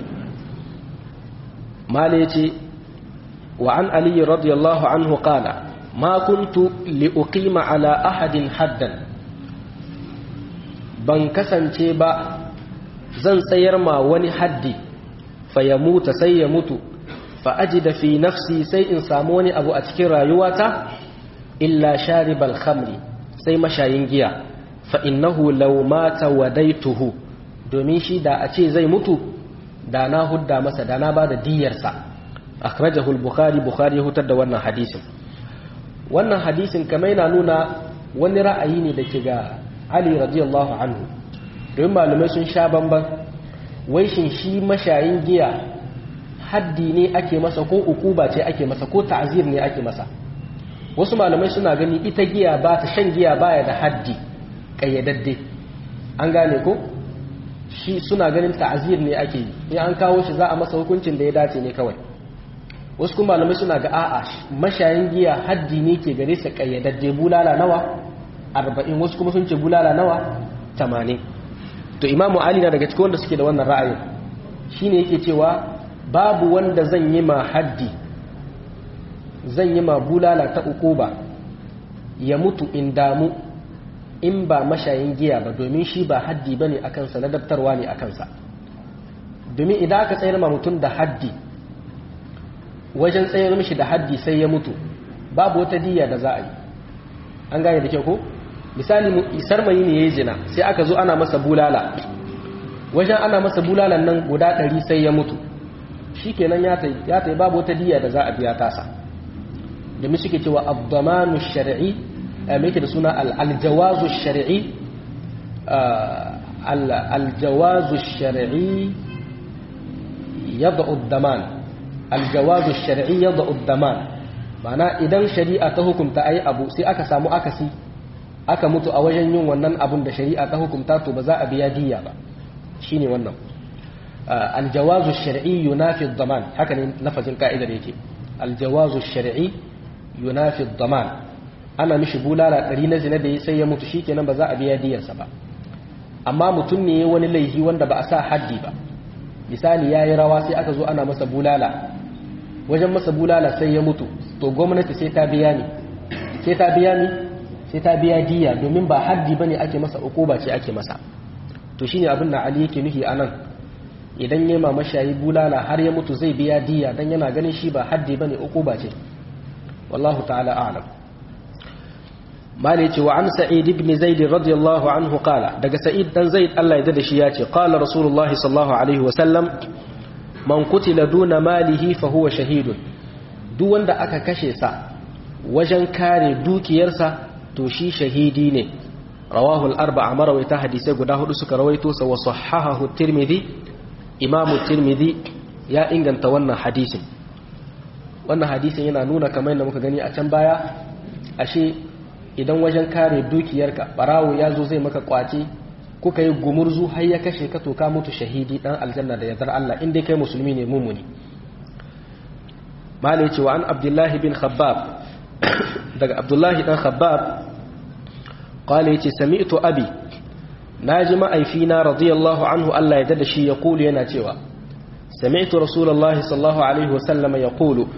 [SPEAKER 1] mala yace wa an ali radiyallahu anhu qala ma kuntu li uqima ala ahadin haddan ban kasance ba zan tsayar ma wani haddi fa ya muta sai ya mutu fa ajida fi nafsi sai in samu wani abu a cikin rayuwata illa sharibal khamri sai mashayin giya fa innahu law mata wadaituhu domin shi da a ce zai mutu da na hudda masa da na bada diyarsa akhrajahu al-bukhari bukhari hutar da wannan hadisin wannan hadisin kamar yana nuna wani ra'ayi ne da ke ga Ali radiyallahu anhu domin malamai sun sha bamban wai shin shi mashayin giya haddi ne ake masa ko ukuba ce ake masa ko ta'zir ne ake masa wasu malamai suna gani ita giya ba ta shan giya baya da haddi kayyadadde an gane ko shi suna ganin ta'zir ne ake yi in an kawo shi za a masa hukuncin da ya dace ne kawai wasu kuma malamai suna ga a'a mashayin giya haddi ne ke gare sa kayyadadde bulala nawa arba'in wasu kuma sun ce bulala nawa tamanin to imamu ali na daga cikin wanda suke da wannan ra'ayin shine yake cewa babu wanda zan yi ma haddi zan yi ma bulala ta ukuba ya mutu in damu in ba mashayin giya ba domin shi ba haddi bane akan sa ladabtarwa ne akan sa domin idan aka tsayar ma mutum da haddi wajen tsayar mishi da haddi sai ya mutu babu wata diya da za a yi an gane da kyau ko misali sarmayi ne yayi zina sai aka zo ana masa bulala wajen ana masa bulalan nan guda ɗari sai ya mutu shikenan ya tai ya tai babu wata diya da za a biya tasa da mu suke cewa ad-damanu shar'i me yake da suna al-jawazu shar'i al-jawazu shar'i yad'u ad-daman al-jawazu shar'i yad'u ad-daman ma'ana idan shari'a ta hukunta ayi abu sai aka samu akasi aka mutu a wajen yin wannan abun da shari'a ta hukunta to ba za a biya diya ba shine wannan aljawazu shar'i yunafi ad-daman haka ne lafazin ka'idar yake aljawazu shar'i yunafi ad-daman ana mishi bulala ɗari na zina da sai ya mutu shikenan ba za a biya diyarsa ba amma mutum ne wani laifi wanda ba a sa haddi ba misali yayi rawa sai aka zo ana masa bulala wajen masa bulala sai ya mutu to gwamnati sai ta biya ni sai ta biya ni sai ta biya diya domin ba haddi bane ake masa ukuba ce ake masa to shine abin da Ali yake nufi anan idan yayi mamashayi bulala har ya mutu zai biya diya dan yana ganin shi ba haddi bane ukuba ce wallahu ta'ala a'lam mali ce wa an sa'id ibn zaid radiyallahu anhu qala daga sa'id dan zaid Allah ya dade shi yace qala rasulullahi sallallahu alaihi wa sallam man qutila duna malihi fa huwa shahidun duk wanda aka kashe sa wajen kare dukiyarsa to shi shahidi ne rawahu al-arba'a marawaita hadisi guda hudu suka rawaito sa wa sahahahu tirmidhi imamu tirmidhi ya inganta wannan hadisin wannan hadisin yana nuna kamar yadda muka gani a can baya ashe idan wajen kare dukiyarka barawo ya zo zai maka kwace kuka yi gumurzu har ya kashe ka to ka mutu shahidi dan aljanna da yardar Allah in dai kai musulmi ne mumuni malai cewa an abdullahi bin khabbab daga abdullahi dan khabbab qala yace sami'tu abi naji ma'aifina radiyallahu anhu Allah ya dada shi ya kulu yana cewa sami'tu rasulullahi sallallahu alaihi wasallam ya kulu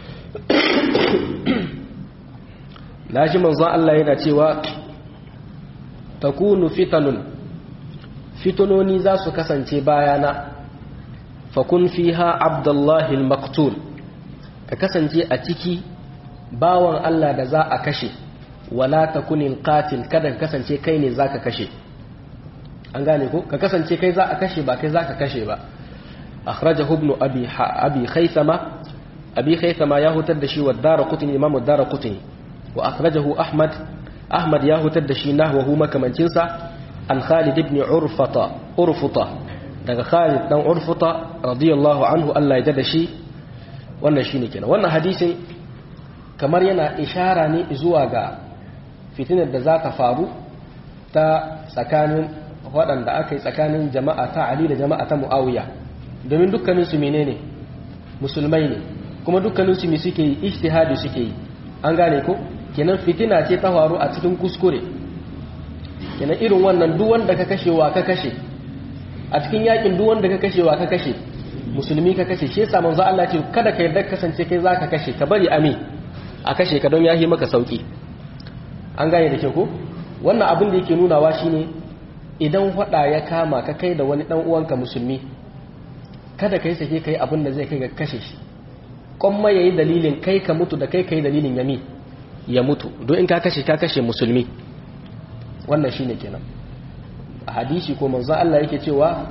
[SPEAKER 1] naji manzo Allah yana cewa takunu fitanun fitunoni za su kasance bayana fakun fiha abdullahi al-maqtul ka kasance a ciki bawan Allah da za a kashe wala takunil qatil kada ka kasance kai ne zaka kashe an gane ko ka kasance kai za a kashe ba kai zaka kashe ba akhrajahu ibn abi abi khaythama abi khaythama ya hutar da shi wa daraqutni imam ad-daraqutni wa akhrajahu ahmad ahmad ya hutar da shi nahwahu makamancin sa an khalid ibn urfata urfuta daga khalid dan urfuta radiyallahu anhu Allah ya jada shi wannan shine kenan wannan hadisin kamar yana ishara ne zuwa ga fitinar da za ta faru ta tsakanin waɗanda aka yi tsakanin jama'a ta Ali da jama'a ta Muawiya domin dukkaninsu menene musulmai ne kuma dukkaninsu me suke yi ijtihadi suke yi an gane ko kenan fitina ce ta faru a cikin kuskure kenan irin wannan duk wanda ka kashe wa ka kashe a cikin yakin duk wanda ka kashe wa ka kashe musulmi ka kashe shi yasa manzo Allah ce kada ka yarda kasance kai zaka kashe ka bari ami a kashe ka don yahi maka sauki an gane da ke ko wannan abin da yake nunawa shine idan hada ya kama ka kai da wani dan uwanka musulmi kada kai sake kai abin da zai kai ga kashe shi kuma yayi dalilin kai ka mutu da kai kai dalilin yami ya mutu don in ka kashe ka kashe musulmi wannan shine kenan a hadisi ko manzo Allah yake cewa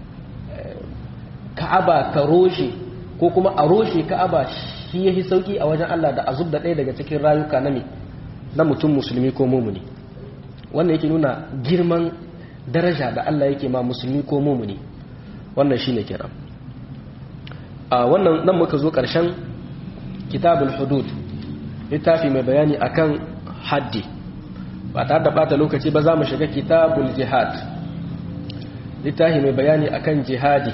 [SPEAKER 1] Ka'aba ka roshe ko kuma a roshe Ka'aba shi yahi sauki a wajen Allah da azub da ɗaya daga cikin rayuka na me na mutum musulmi ko mumuni wannan yake nuna girman daraja da Allah yake ma musulmi ko mumuni wannan shine kenan a wannan nan muka zo ƙarshen kitabul hudud littafi mai bayani akan haddi ba tare da bata lokaci ba za mu shiga kitabul jihad littafi mai bayani akan jihadi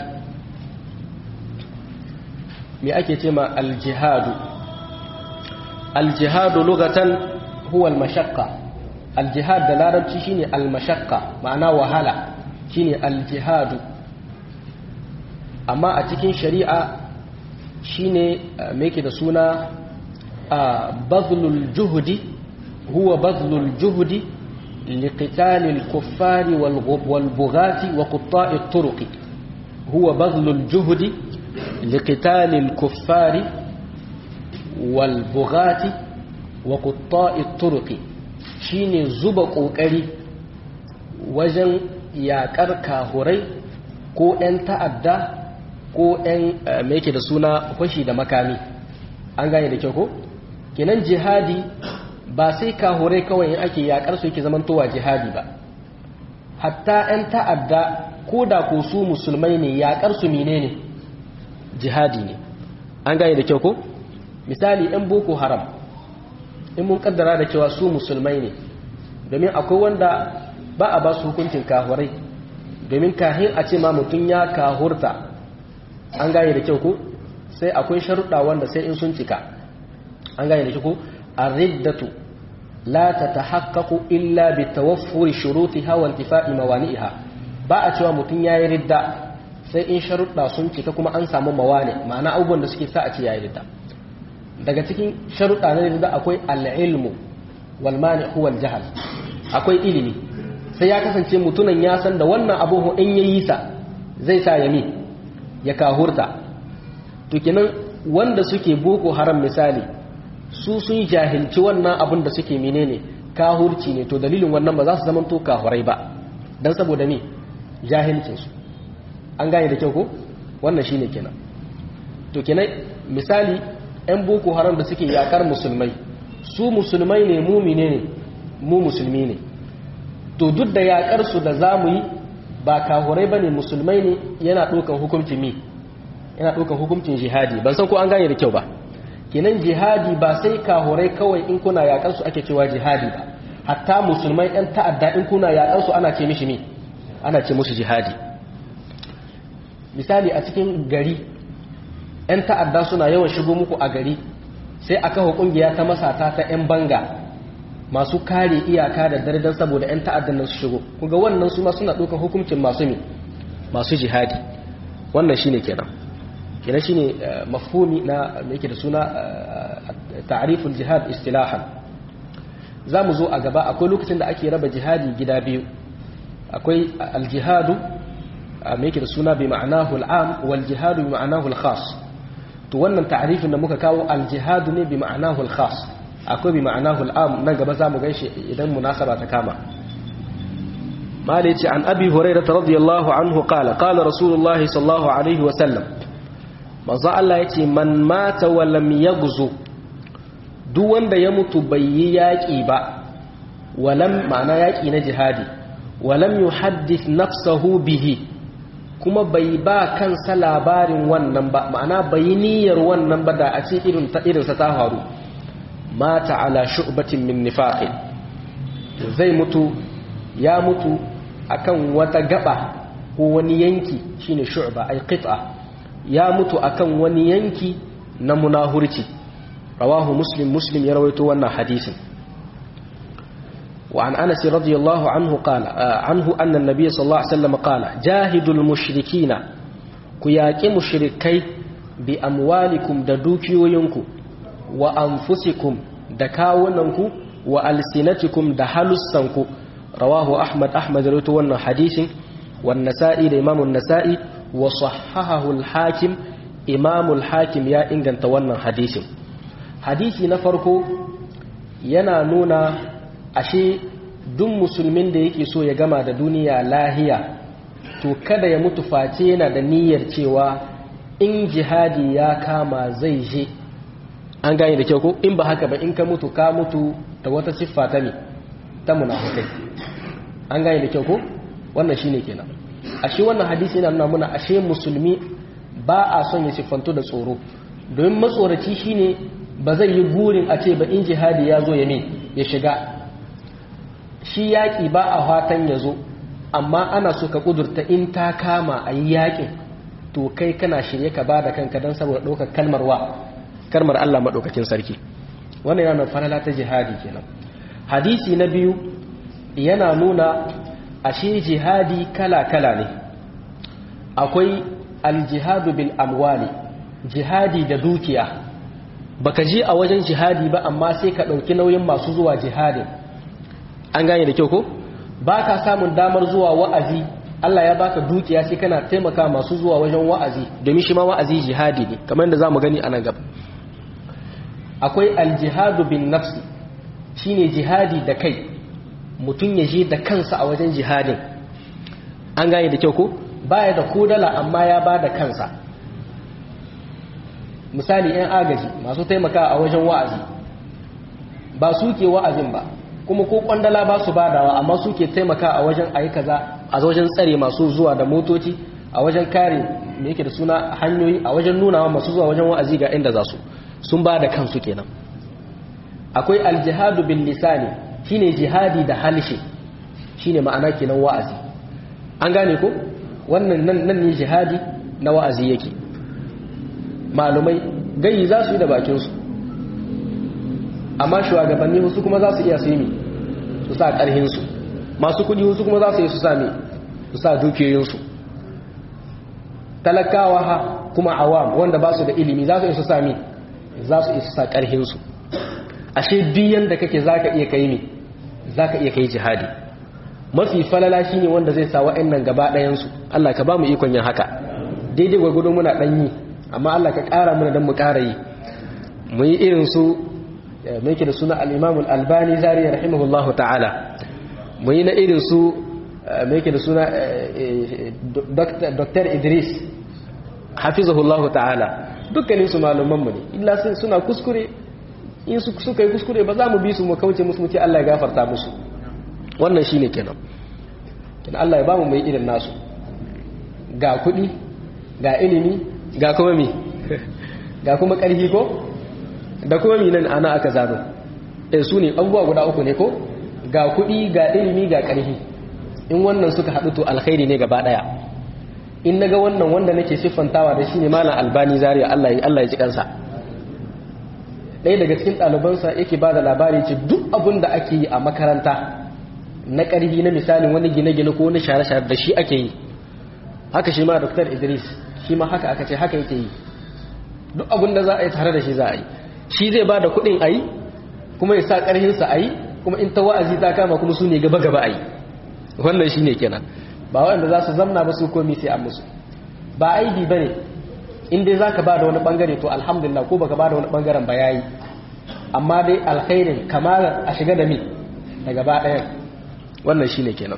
[SPEAKER 1] me ake ce ma al-jihadu al-jihadu lugatan huwa al-mashaqqa al-jihad da larabci shine al-mashaqqa ma'ana wahala shine al-jihadu amma a cikin shari'a shine me yake da suna badlul juhdi huwa badlul juhdi liqital al-kuffari wal bughati wa qutta'i at-turuq huwa badlul juhdi liqital al-kuffari wal bughati wa qutta'i at-turuq shine zuba ƙoƙari wajen yaƙar kahurai ko 'yan ta'adda ko 'yan mai yake da suna fashi da makami an gane da kyau ko kenan jihadi ba sai kahurai kawai in ake yaƙar su yake zamantowa jihadi ba hatta 'yan ta'adda ko da ko su musulmai ne yaƙar su menene jihadi ne an gane da kyau ko misali 'yan boko haram in mun kaddara da cewa su musulmai ne domin akwai wanda ba a ba su hukuncin kahurai domin kahin a ce ma mutum ya kahurta an gane da kyau ko sai akwai sharuɗa wanda sai in sun cika an gane da kyau ko ar-riddatu la tatahaqqaqu illa bi tawaffuri shurutiha wa intifa'i mawani'iha ba a cewa mutum yayi ridda sai in sharuɗa sun cika kuma an samu mawani ma'ana abubuwan da suke sa a ce yayi ridda daga cikin sharuɗa na ridda akwai al-ilmu wal mani' huwa al-jahl akwai ilimi sai ya kasance mutunan ya san da wannan abu in yayi sa zai sa yami ya kahurta to kenan wanda suke boko haram misali su sun jahilci wannan abin da suke menene kahurci ne to dalilin wannan ba za su zama to kahurai ba dan saboda me jahilcin su an gane da kyau ko wannan shine kenan to kenan misali ɗan boko haram da suke yakar musulmai su musulmai ne mu menene mu musulmi ne to duk da yakar su da zamu yi ba kahurai bane musulmai ne yana ɗaukan hukuncin mi yana ɗaukan hukuncin jihadi ban san ko an gane da kyau ba kenan jihadi ba sai kahurai kawai in kuna yakar su ake cewa jihadi ba hatta musulmai ɗan ta'adda in kuna yakar su ana ce mishi mi ana ce musu jihadi misali a cikin gari ɗan ta'adda suna yawan shigo muku a gari sai aka kawo kungiya ta masata ta ɗan banga masu kare iyaka da dare don saboda 'yan ta'addan nan su shigo kuga wannan su ma suna ɗaukar hukuncin masu mi masu jihadi wannan shine kenan kenan shine mafhumi na me yake da suna ta'riful jihad istilahan zamu zo a gaba akwai lokacin da ake raba jihadi gida biyu akwai al-jihadu me yake da suna bi ma'anahu al-am wal jihadu bi ma'anahu al-khas to wannan ta'rifin da muka kawo al-jihadu ne bi ma'anahu al-khas akwai bi ma'anahu al'am nan gaba za mu gaishe idan munasaba ta kama mali ce an abi hurairah radiyallahu anhu qala qala rasulullah sallallahu alaihi wa sallam manzo Allah yace man mata wa lam yaghzu duk wanda ya mutu bai yi yaki ba walam ma'ana yaki na jihadi walam yuhaddith nafsahu bihi kuma bai ba kansa labarin wannan ba ma'ana bai niyyar wannan ba da a ce irin ta irin sa ta faru mata ala shu'batin min nifaqin zai mutu ya mutu akan wata gaba ko wani yanki shine shu'ba ay qit'a ya mutu akan wani yanki na munahurci rawahu muslim muslim ya rawaito wannan hadisin wa an anas radiyallahu anhu qala anhu anna an-nabiy sallallahu alaihi wasallam qala jahidul mushrikina ku yaqi mushrikai bi amwalikum da dukiyoyinku wa anfusikum da kawunanku wa alsinatikum da halussanku rawahu ahmad ahmad rawaito wannan hadisin wan nasa'i da imamu nasa'i wa sahahahu al-hakim imamu al-hakim ya inganta wannan hadisin hadisi na farko yana nuna ashe duk musulmin da yake so ya gama da duniya lahiya to kada ya mutu face yana da niyyar cewa in jihadi ya kama zai je an gane da kyau ko in ba haka ba in ka mutu ka mutu da wata siffa ta ne ta munafikai an gane da kyau ko wannan shine kenan ashe wannan hadisi yana nuna muna ashe musulmi ba a son ya siffanto da tsoro domin matsoraci shine ba zai yi burin a ce ba in jihadi ya zo ya ne ya shiga shi yaƙi ba a fatan ya zo amma ana so ka kudurta in ta kama a yi yaƙin to kai kana shirye ka ba da kanka don saboda ɗaukar kalmar wa kalmar Allah maɗaukakin sarki wannan yana falala ta jihadi kenan hadisi na biyu yana nuna ashe jihadi kala-kala ne akwai aljihadu bil amwali jihadi da dukiya baka je a wajen jihadi ba amma sai ka ɗauki nauyin masu zuwa jihadin an gane da kyau ko ba ka samun damar zuwa wa'azi Allah ya baka dukiya sai kana taimaka masu zuwa wajen wa'azi domin shi ma wa'azi jihadi ne kamar yadda zamu gani a nan gaba akwai aljihadu bin nafsi shine jihadi da kai mutum ya je da kansa a wajen jihadin an gane da kyau ko baya da kodala amma ya ba da kansa misali yan agaji masu taimaka a wajen wa'azi ba su ke wa'azin ba kuma ko kwandala ba su badawa amma su ke taimaka a wajen ayi kaza a wajen tsare masu zuwa da motoci a wajen kare me yake da suna hanyoyi a wajen nunawa masu zuwa wajen wa'azi ga inda za su sun ba da kansu kenan akwai aljihadu bil lisani shine jihadi da halshe shine ma'ana kenan wa'azi an gane ko wannan nan nan ne jihadi na wa'azi yake malumai gayi za su yi da bakin su amma shugabanni wasu kuma za su iya su yi su sa karhin su masu kudi wasu kuma za su yi su sami su sa dukiyoyin su talakawa ha kuma awam wanda ba su da ilimi za su yi su sami za su yi su sa karhin su ashe biyan da kake zaka iya kai mi zaka iya kai jihadi mafi falala shine wanda zai sa wa'annan gaba ɗayan su Allah ka ba mu ikon yin haka daidai gwagwado muna dan yi amma Allah ka ƙara mana dan mu ƙara yi mu yi irin su me yake da suna al-Imam al-Albani Zariya rahimahullahu ta'ala mu yi na irin su me yake da suna Doctor Idris hafizahullahu ta'ala dukkanin su malaman mu ne illa suna kuskure in su suka yi kuskure ba za mu bi su mu kauce musu mu ce Allah ya gafarta musu wannan shine kenan kenan Allah ya ba mu mai irin nasu ga kuɗi ga ilimi ga kuma mi ga kuma ƙarfi ko da kuma mi nan ana aka zaro eh su ne abubuwa guda uku ne ko ga kuɗi ga ilimi ga ƙarfi in wannan suka haɗu to alkhairi ne gaba ɗaya in naga wannan wanda nake siffantawa da shine malam Albani Zaria Allah ya Allah ya ji kansa ɗaya daga cikin ɗalibansa yake ba da labari ce duk abin da ake yi a makaranta na ƙarfi na misalin wani gine-gine ko wani share-share da shi ake yi haka shi ma Doktor Idris shi ma haka aka ce haka yake yi duk abin da za a yi tare da shi za a yi shi zai ba da kuɗin a yi kuma ya sa ƙarfinsa a yi kuma in ta wa'azi ta kama kuma su ne gaba-gaba a yi wannan shi ne kenan ba waɗanda za su zamna ba su komi sai a musu ba aibi ba ne in dai za ka ba da wani ɓangare to alhamdulillah ko baka ba da wani ɓangaren ba ya yi amma dai alkhairin kamar a shiga da mi da gaba ɗayan wannan shi ne kenan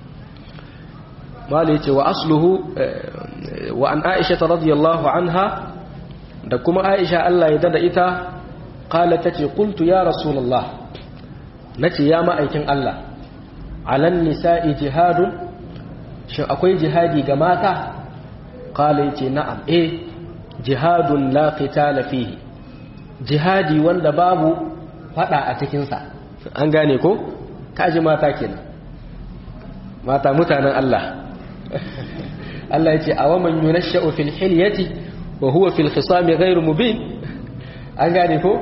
[SPEAKER 1] mala yace wa asluhu wa an aisha radiyallahu anha da kuma aisha Allah ya dada ita qala tace qultu ya rasulullah nace ya ma'aikin Allah alan nisa'i jihadun shin akwai jihadi ga mata qala yace na'am eh jihadun la qitala fihi jihadi wanda babu fada a cikin sa an gane ko kaji mata kenan mata mutanen Allah Allah yace awaman yunashau fil hilyati wa huwa fil khisami ghayr mubin an gane ko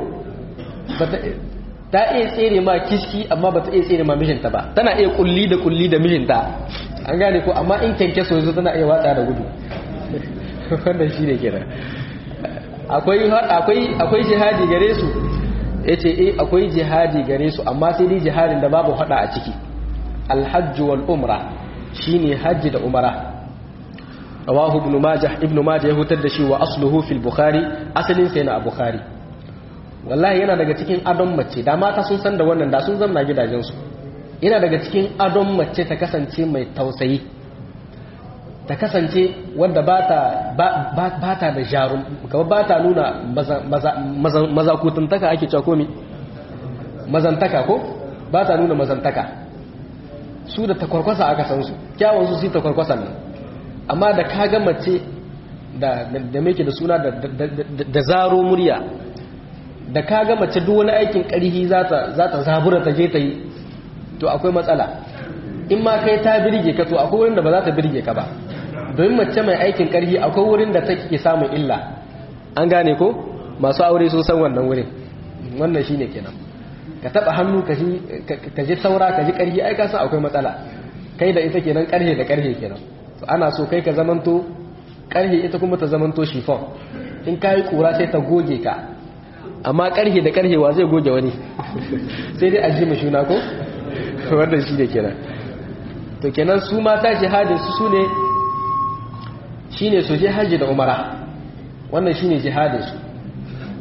[SPEAKER 1] ta iya tsere ma kiski amma bata iya tsere ma mijinta ba tana iya kulli da kulli da mijinta an gane ko amma in kenke so yanzu tana iya watsa da gudu wannan shine kenan akwai akwai akwai jihadi gare su yace eh akwai jihadi gare su amma sai dai jihadin da babu hada a ciki alhajj wal umra shine hajji da umara rawahu ibn majah ibn majah ya hutar da shi wa asluhu fil bukhari asalin sai na a bukhari wallahi yana daga cikin adon mace da mata sun san da wannan da sun zamna gidajen su yana daga cikin adon mace ta kasance mai tausayi ta kasance wanda bata bata da jarum kuma bata nuna mazakutuntaka ake cewa komi mazantaka ko bata nuna mazantaka su da takwarkwasa aka san su kyawun su su takwarkwasan nan amma da kaga mace da da meke da suna da da zaro murya da kaga mace duk wani aikin ƙarhi zata zata zabura ta je ta yi to akwai matsala in ma kai ta birge ka to akwai wurin da ba za ta birge ka ba domin mace mai aikin ƙarhi akwai wurin da take samun illa an gane ko masu aure sun san wannan wurin wannan shine kenan ka taba hannu ka ji saura ka ji ƙarfi ai ka san akwai matsala kai da ita kenan ƙarhe da ƙarhe kenan to ana so kai ka zamanto ƙarhe ita kuma ta zamanto shifon in ka yi ƙura sai ta goge ka amma ƙarhe da ƙarhe wa zai goge wani sai dai a ji mashuna ko wannan shi ne kenan to kenan su mata jihadin su ne shi ne su je hajji da umara wannan shi ne jihadin su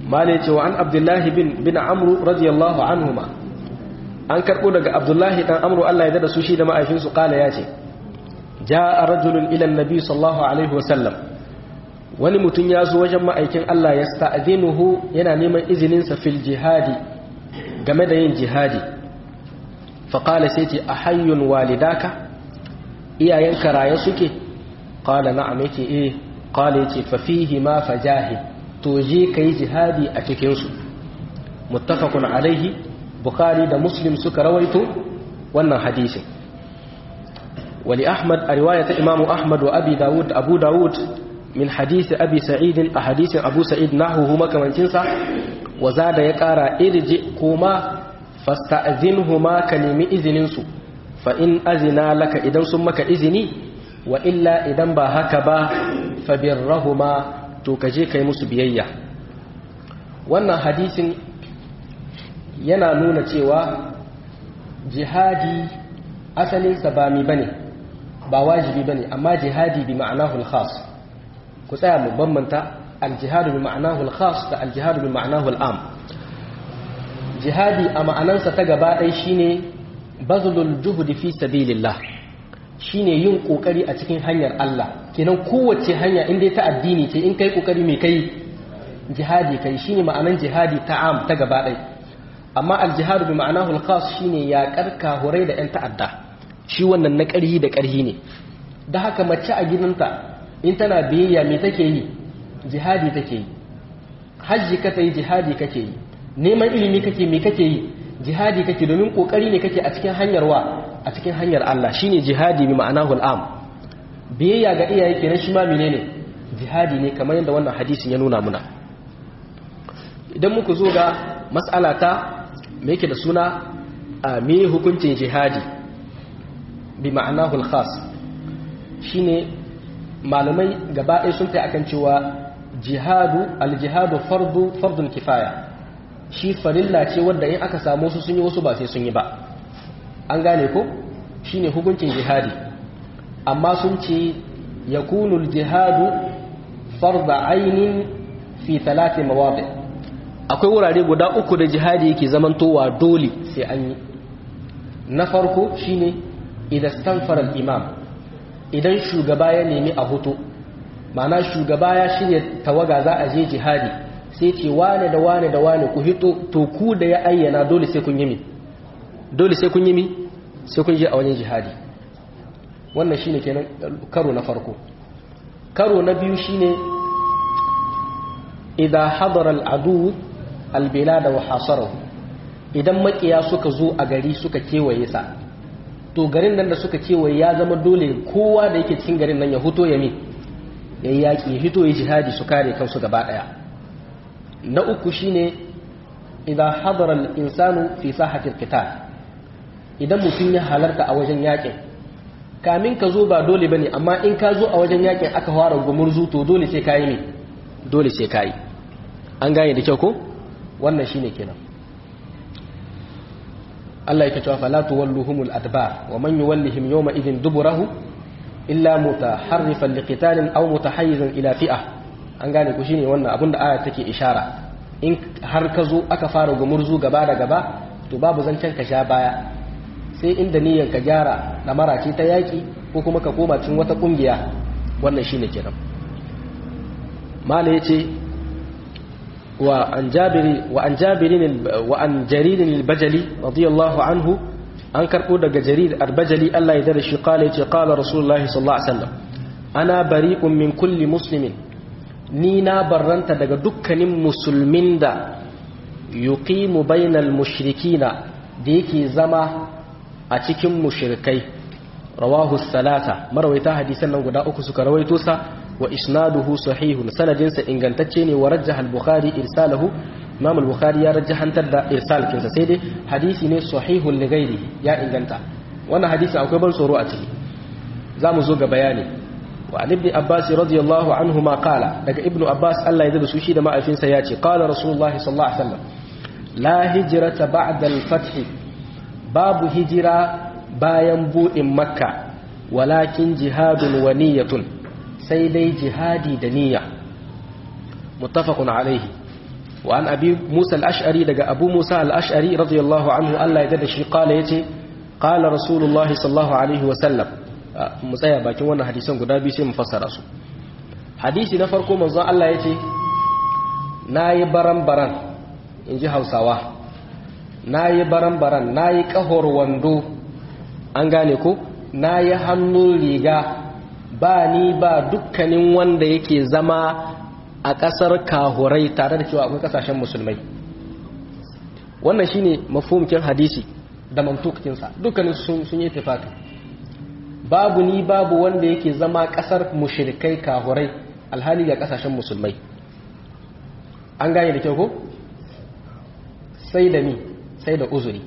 [SPEAKER 1] malai ce wa an abdullahi bin bin amru radiyallahu anhuma an karbo daga abdullahi dan amru Allah ya dada su shi da ma'aikinsu kala ya ce ja'a rajulun ila annabi sallallahu alaihi wasallam wani mutum ya zo wajen ma'aikin Allah ya sta'dinuhu yana neman izinin sa fil jihadi game da yin jihadi fa qala sai ce ahayyun walidaka iyayenka raye suke qala na'am yake eh qala yace fa fihi ma fajahid to je kai jihadi a cikin su muttafaqun alaihi bukhari da muslim suka rawaito wannan hadisin wali ahmad a riwayat imam ahmad wa abi daud abu daud min hadith abi sa'id a hadisin abu sa'id nahu makamancin sa wa zada ya kara irji kuma fasta'zinhuma ka nemi izinin su fa in azina laka idan sun maka izini wa illa idan ba haka ba fa birrahuma to kaje kai musu biyayya wannan hadisin yana nuna cewa jihadi asalinsa ba mi bane ba wajibi bane amma jihadi bi ma'anahu al-khas ku tsaya mu bambanta al-jihadu bi ma'anahu al-khas da al-jihadu bi ma'anahu al-am jihadi a ma'anansa ta gaba ɗaya shine bazlul juhdi fi sabilillah shine yin kokari a cikin hanyar Allah kenan kowace hanya in dai ta addini ce in kai kokari me kai jihadi kai shine ma'anan jihadi ta am ta gaba ɗaya amma aljihadu bi ma'anahu al-khas shine ya karka hurai da yan ta'adda shi wannan na ƙarhi da ƙarhi ne da haka mace a gidanta in tana biyayya me take yi jihadi take yi hajji ka yi jihadi kake yi neman ilimi kake me kake yi jihadi kake domin kokari ne kake a cikin hanyar wa a cikin hanyar Allah shine jihadi bi ma'anahu al-am biyayya ga iyaye kenan shi ma menene jihadi ne kamar yadda wannan hadisin ya nuna muna idan muka zo ga mas'ala ta me yake da suna a me hukuncin jihadi bi ma'anahu al-khas shine malamai gaba ɗaya sun kai akan cewa jihadu al-jihadu fardu fardun kifaya shi farilla ce wanda in aka samu su sun yi wasu ba sai sun yi ba an gane ko shine hukuncin jihadi amma sun ce yakunu al-jihadu farda ainin fi thalath mawadi akwai wurare guda uku da jihadi yake zamantowa dole sai an yi na farko shine idan stanfara al-imam idan shugaba ya nemi a hutu ma'ana shugaba ya shirya tawaga za a je jihadi sai ce wane da wane da wane ku hito to ku da ya ayyana dole sai kun yi mi dole sai kun yi mi sai kun je a wajen jihadi wannan shine kenan karo na farko karo na biyu shine idan hadara al-adu al-bilad wa hasarahu idan makiya suka zo a gari suka kewaye sa to garin nan da suka kewaye ya zama dole kowa da yake cikin garin nan ya hito ya mi ya yi yaƙi ya hito ya jihadi su kare kansu gaba ɗaya na uku shine idan hadara al-insanu fi sahati al-qital idan mutum ya halarta a wajen yaƙin kamin ka zo ba dole bane amma in ka zo a wajen yaƙin aka fara gumurzu to dole sai kai ne dole sai kai an gane da kyau ko wannan shine kenan Allah yake cewa fala tuwalluhumul adbar wa man yuwallihim yawma idhin duburahu illa mutaharrifan liqitalin aw mutahayyizan ila fi'ah an gane ku shine wannan abinda aya take ishara in har ka zo aka fara gumurzu gaba da gaba to babu zancen ka sha baya sai inda niyyar ka gyara da marace ta yaki ko kuma ka koma cikin wata kungiya wannan shine kenan mala yace wa an jabiri wa an jabirin wa an jaririn al-bajali radiyallahu anhu an karbo daga jarir al-bajali Allah ya dare shi kala yace qala rasulullahi sallallahu alaihi wasallam ana bari'un min kulli muslimin ni na barranta daga dukkanin musulmin da yuqimu bainal mushrikina da yake zama a cikin mushrikai rawahu salasa marwaita hadisan nan guda uku suka rawaito sa wa isnaduhu sahihun sanadinsa ingantacce ne wa rajjaha al-bukhari irsalahu imam al-bukhari ya rajjahantar da irsal kinsa sai dai hadisi ne sahihun li ghairi ya inganta wannan hadisi akwai ban tsoro a ciki zamu zo ga bayani wa ibn abbas radiyallahu anhu ma qala daga ibn abbas Allah ya yarda su shi da ma'aifinsa ya ce qala rasulullahi sallallahu alaihi wasallam la hijrata ba'da al-fath babu hijira bayan buɗin makka walakin jihadun wa niyyatun sai dai jihadi da niyya muttafaqun alaihi wa an abi musa al-ash'ari daga abu musa al-ash'ari radiyallahu anhu Allah ya dada shi qala yace qala rasulullah sallallahu alaihi wa sallam mu tsaya bakin wannan hadisan guda biyu sai mu fassara su hadisi na farko manzo Allah yace nayi baran-baran inji Hausawa nayi baran-baran nayi kahor wando an gane ko nayi hannun riga ba ni ba dukkanin wanda yake zama a ƙasar kahurai tare da cewa akwai ƙasashen musulmai wannan shine mafhumkin hadisi da mantukinsa dukkanin sun sun yi tafaka babu ni babu wanda yake zama ƙasar mushrikai kahurai alhali ga ƙasashen musulmai an gane da kyau ko sai da ni sai da uzuri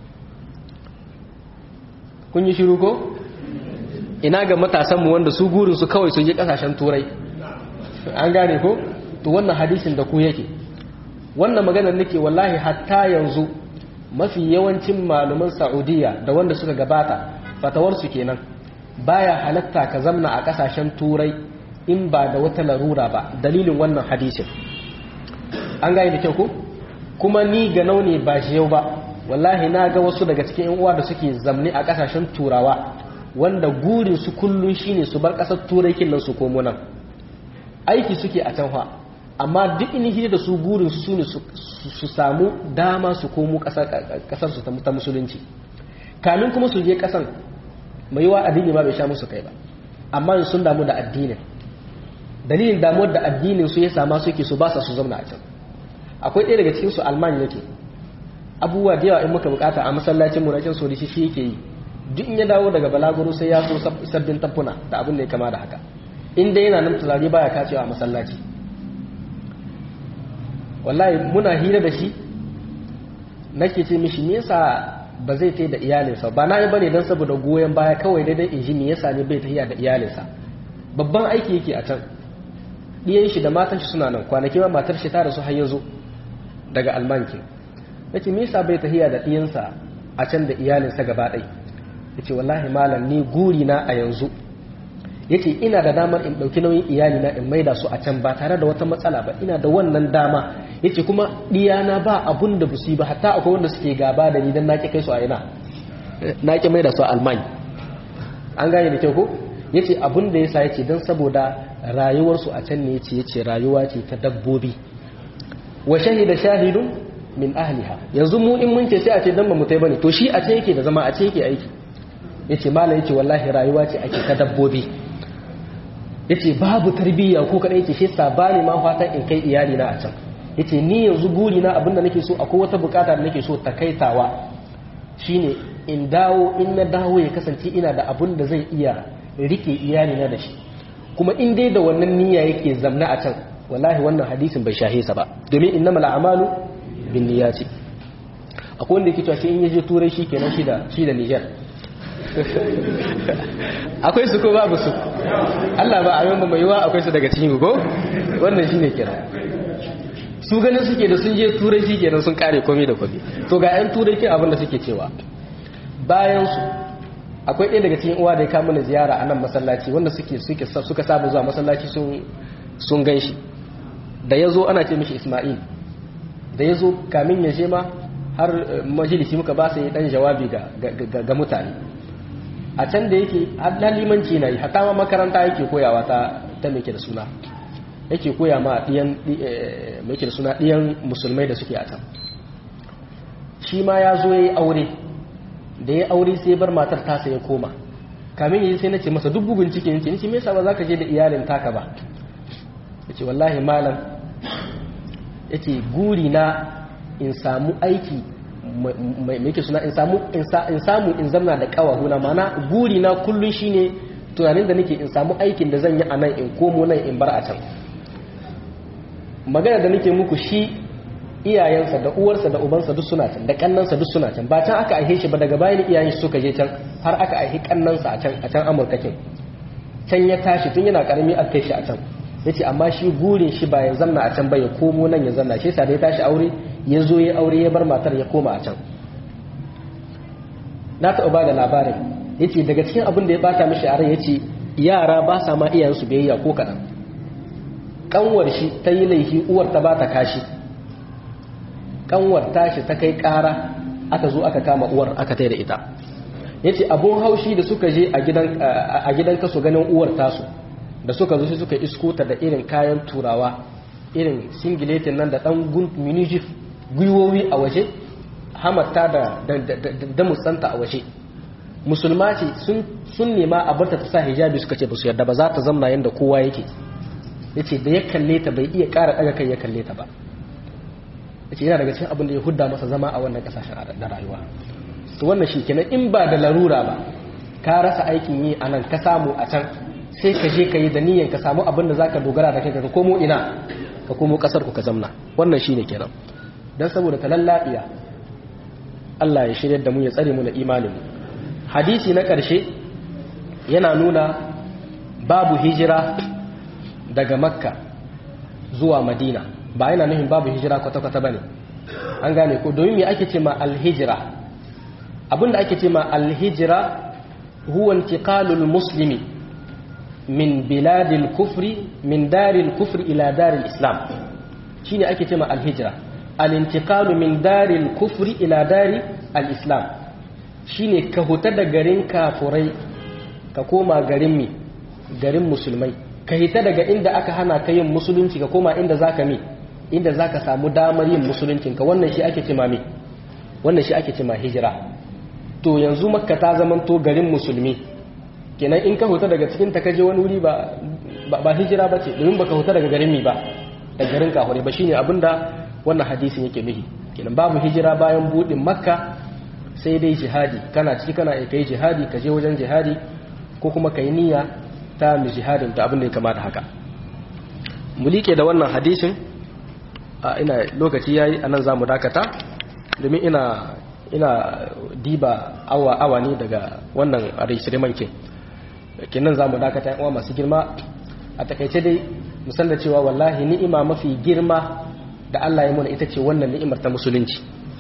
[SPEAKER 1] kun yi shiru ko ina ga matasanmu wanda su gurin su kawai su je ƙasashen turai an gane ko to wannan hadisin da ku yake wannan maganar nake wallahi hatta yanzu mafi yawancin malaman Saudiya da wanda suka gabata fatawar su kenan baya halatta ka zamna a kasashen turai in ba da wata larura ba dalilin wannan hadisin an gane da kyau ko kuma ni ga naune ba shi yau ba wallahi na ga wasu daga cikin yan uwa da suke zamne a kasashen turawa wanda gurin su kullun shine su bar kasar turai kin nan su komo nan aiki suke a can fa amma duk inihi da su burin su ne su samu dama su komo kasar su ta musulunci kamin kuma su je kasan mai wa addini ma bai sha musu kai ba amma sun damu da addinin dalilin damuwar da addinin su ya sama suke su ba sa su zauna a can akwai ɗaya daga cikin su almani yake abubuwa da yawa in muka bukata a masallacin mu na can sodi shi yake yi duk in ya dawo daga balaguro sai ya so sabbin tafuna da abin da ya kama da haka inda yana nan turare baya kacewa a masallaci wallahi muna hira da shi nake ce mishi me yasa ba zai tai da iyalinsa ba na yi bane dan saboda goyen baya kawai daidai in ji me yasa ne bai tafiya da iyalinsa babban aiki yake a can diyan shi da matan shi suna nan kwanaki ma matar shi ta rasu har yanzu daga almanki nace me yasa bai tafiya da diyansa a can da iyalinsa gaba ɗaya yace wallahi malam ni guri na a yanzu yace ina da damar in dauki nauyin iyali na in maida su a can ba tare da wata matsala ba ina da wannan dama yace kuma diyana ba abun da busi ba hatta akwai wanda suke gaba da ni dan naki kai su a ina naki maida su a Almanya an gane da kyau ko yace abun da yasa yace dan saboda rayuwar su a can ne yace yace rayuwa ce ta dabbobi wa shahida shahidun min ahliha yanzu mu in mun ce sai a ce dan ba mu tai bane to shi a ce yake da zama a ce yake aiki yace mallam yace wallahi rayuwa ce ake ta dabbobi yace babu tarbiyya ko kada yace shi sabani ma fatan in kai iyali na a can yace ni yanzu guri na abinda nake so akwai wata bukata da nake so ta kaitawa shine in dawo in na dawo ya kasance ina da abin da zai iya rike iyali na da shi kuma in dai da wannan niyya yake zamna a can wallahi wannan hadisin bai shahe sa ba domin innamal a'malu binniyati akwai wanda yake cewa shi in yaje turai shi kenan shi da shi da Niger akwai su ko babu su Allah ba a yamma mai yiwa akwai su daga cikin ko wannan shine kira su ganin suke da sun je turai shi kenan sun kare komai da komai to ga yan turai ke abin da suke cewa bayan su akwai ɗaya daga cikin uwa da ya kama mana ziyara a nan masallaci wanda suke suke suka saba zuwa masallaci sun sun ganshi da yazo ana ce mishi Isma'il da yazo kamin ya je ma har majalisi muka ba sai dan jawabi ga ga mutane a can da yake har limanci na yi hatta ma makaranta yake koyawa ta ta meke da suna yake koya ma diyan meke da suna diyan musulmai da suke a can shi ma ya zo yayi aure da ya aure sai bar matar ta sai ya koma kamin yi sai nace masa duk bugun cikin yace nace me yasa ba zaka je da iyalin taka ba yace wallahi malam yace guri na in samu aiki mai yake suna in samu in samu in zamna da kawahuna mana guri na kullun shine tunanin da nake in samu aikin da zan yi a nan in komo nan in bar a can magana da nake muku shi iyayensa da uwarsa da ubansa duk suna can da kannansa duk suna can ba can aka aihe shi ba daga bayan iyayen suka je can har aka aihe kannansa a can a can Amurka kin can ya tashi tun yana karami aka kai shi a can yace amma shi gurin shi ba ya zanna a can ba ya komo nan ya zanna shi yasa da ya tashi aure ya zo ya aure ya bar matar ya koma a can na taɓa ba da labarin yace daga cikin abin da ya bata mishi a rai yace yara ba sa ma iyayensu biyayya ko kaɗan kanwar shi ta yi laifi uwar ta ba ta kashi kanwar tashi ta kai ƙara aka zo aka kama uwar aka tai da ita yace abun haushi da suka je a gidan a gidan kaso ganin uwar tasu da suka zo sai suka iskota da irin kayan turawa irin singiletin nan da dan minijif gwiwowi a waje hamatta da da mutsanta a waje musulma ce sun sun nema a barta ta sa hijabi suka ce ba su yarda ba za ta zamna yanda kowa yake yace da ya kalle ta bai iya ƙara daga kai ya kalle ta ba yace yana daga cikin abin da ya hudda masa zama a wannan kasashen da rayuwa to wannan shi kenan in ba da larura ba ka rasa aikin yi anan ka samu a can sai ka je ka yi da niyyar ka samu abin da zaka dogara da kai ka komo ina ka komo kasar ku ka zamna wannan shine kenan dan saboda ta lallabiya Allah ya shirye da mu ya tsare mu da imanin hadisi na ƙarshe yana nuna babu hijira daga makka zuwa madina ba yana nufin babu hijira kwata-kwata bane an gane ko domin me ake ce ma alhijira abinda ake ce ma alhijira huwa intiqalul muslimi min biladil kufri min daril kufri ila daril islam shine ake ce ma alhijira al-intiqalu min daril kufri ila dari al-islam shine ka huta da garin kafurai ka koma garin mi garin musulmai ka hita daga inda aka hana ka yin musulunci ka koma inda zaka mi inda zaka samu damar yin musuluncin ka wannan shi ake ce ma mi wannan shi ake ce ma hijira to yanzu makka ta zaman to garin musulmi kenan in ka huta daga cikin ta kaje wani wuri ba ba hijira bace domin baka huta daga garin mi ba daga garin kafurai ba shine abinda wannan hadisin yake nufi kenan babu hijira bayan budin makka sai dai jihadi kana ciki kana kai jihadi ka je wajen jihadi ko kuma kai niyya ta mu jihadin da abin da ya kamata haka mu like da wannan hadisin a ina lokaci yayi anan zamu dakata domin ina ina diba awa awa ne daga wannan arishiriman ke kenan zamu dakata yan uwa masu girma a takeice dai musan da cewa wallahi ni'ima mafi girma da Allah ya muna ita ce wannan ni'imar ta musulunci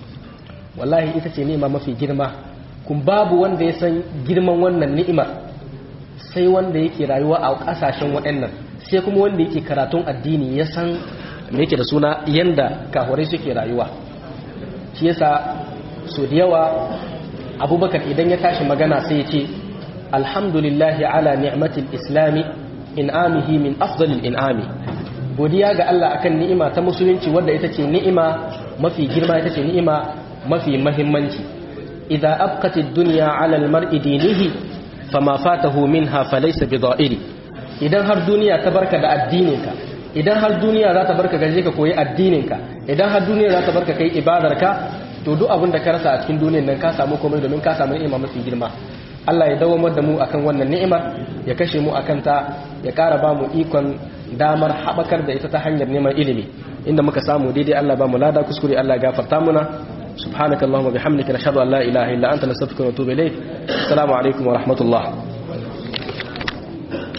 [SPEAKER 1] wallahi ita ce ni'ima mafi girma kun babu wanda ya san girman wannan ni'imar sai wanda yake rayuwa a kasashen waɗannan sai kuma wanda yake karatun addini ya san me yake da suna yanda kafirai suke rayuwa shi yasa so da yawa Abubakar idan ya tashi magana sai ya ce alhamdulillahi ala ni'matil islami in'amihi min afdalil in'ami godiya ga Allah akan ni'ima ta musulunci wadda ita ce ni'ima mafi girma ita ce ni'ima mafi mahimmanci idza abqatid dunya 'ala al-mar'i dinihi fama fatahu minha falaysa bidha'iri idan har duniya ta barka da addininka idan har duniya za ta barka gaje ka koyi addininka idan har duniya za ta barka kai ibadarka to duk abin da ka rasa a cikin duniyar nan ka samu komai domin ka samu ni'ima mafi girma Allah ya dawamar da mu akan wannan ni'ima ya kashe mu akan ta ya ƙara ba mu ikon damar haɓakar da ita ta hanyar neman ilimi inda muka samu daidai Allah ba mu lada kuskure Allah ya gafarta muna subhanakallahumma bihamdika nashhadu an la ilaha illa anta nastaghfiruka wa natubu ilayk assalamu alaikum wa rahmatullah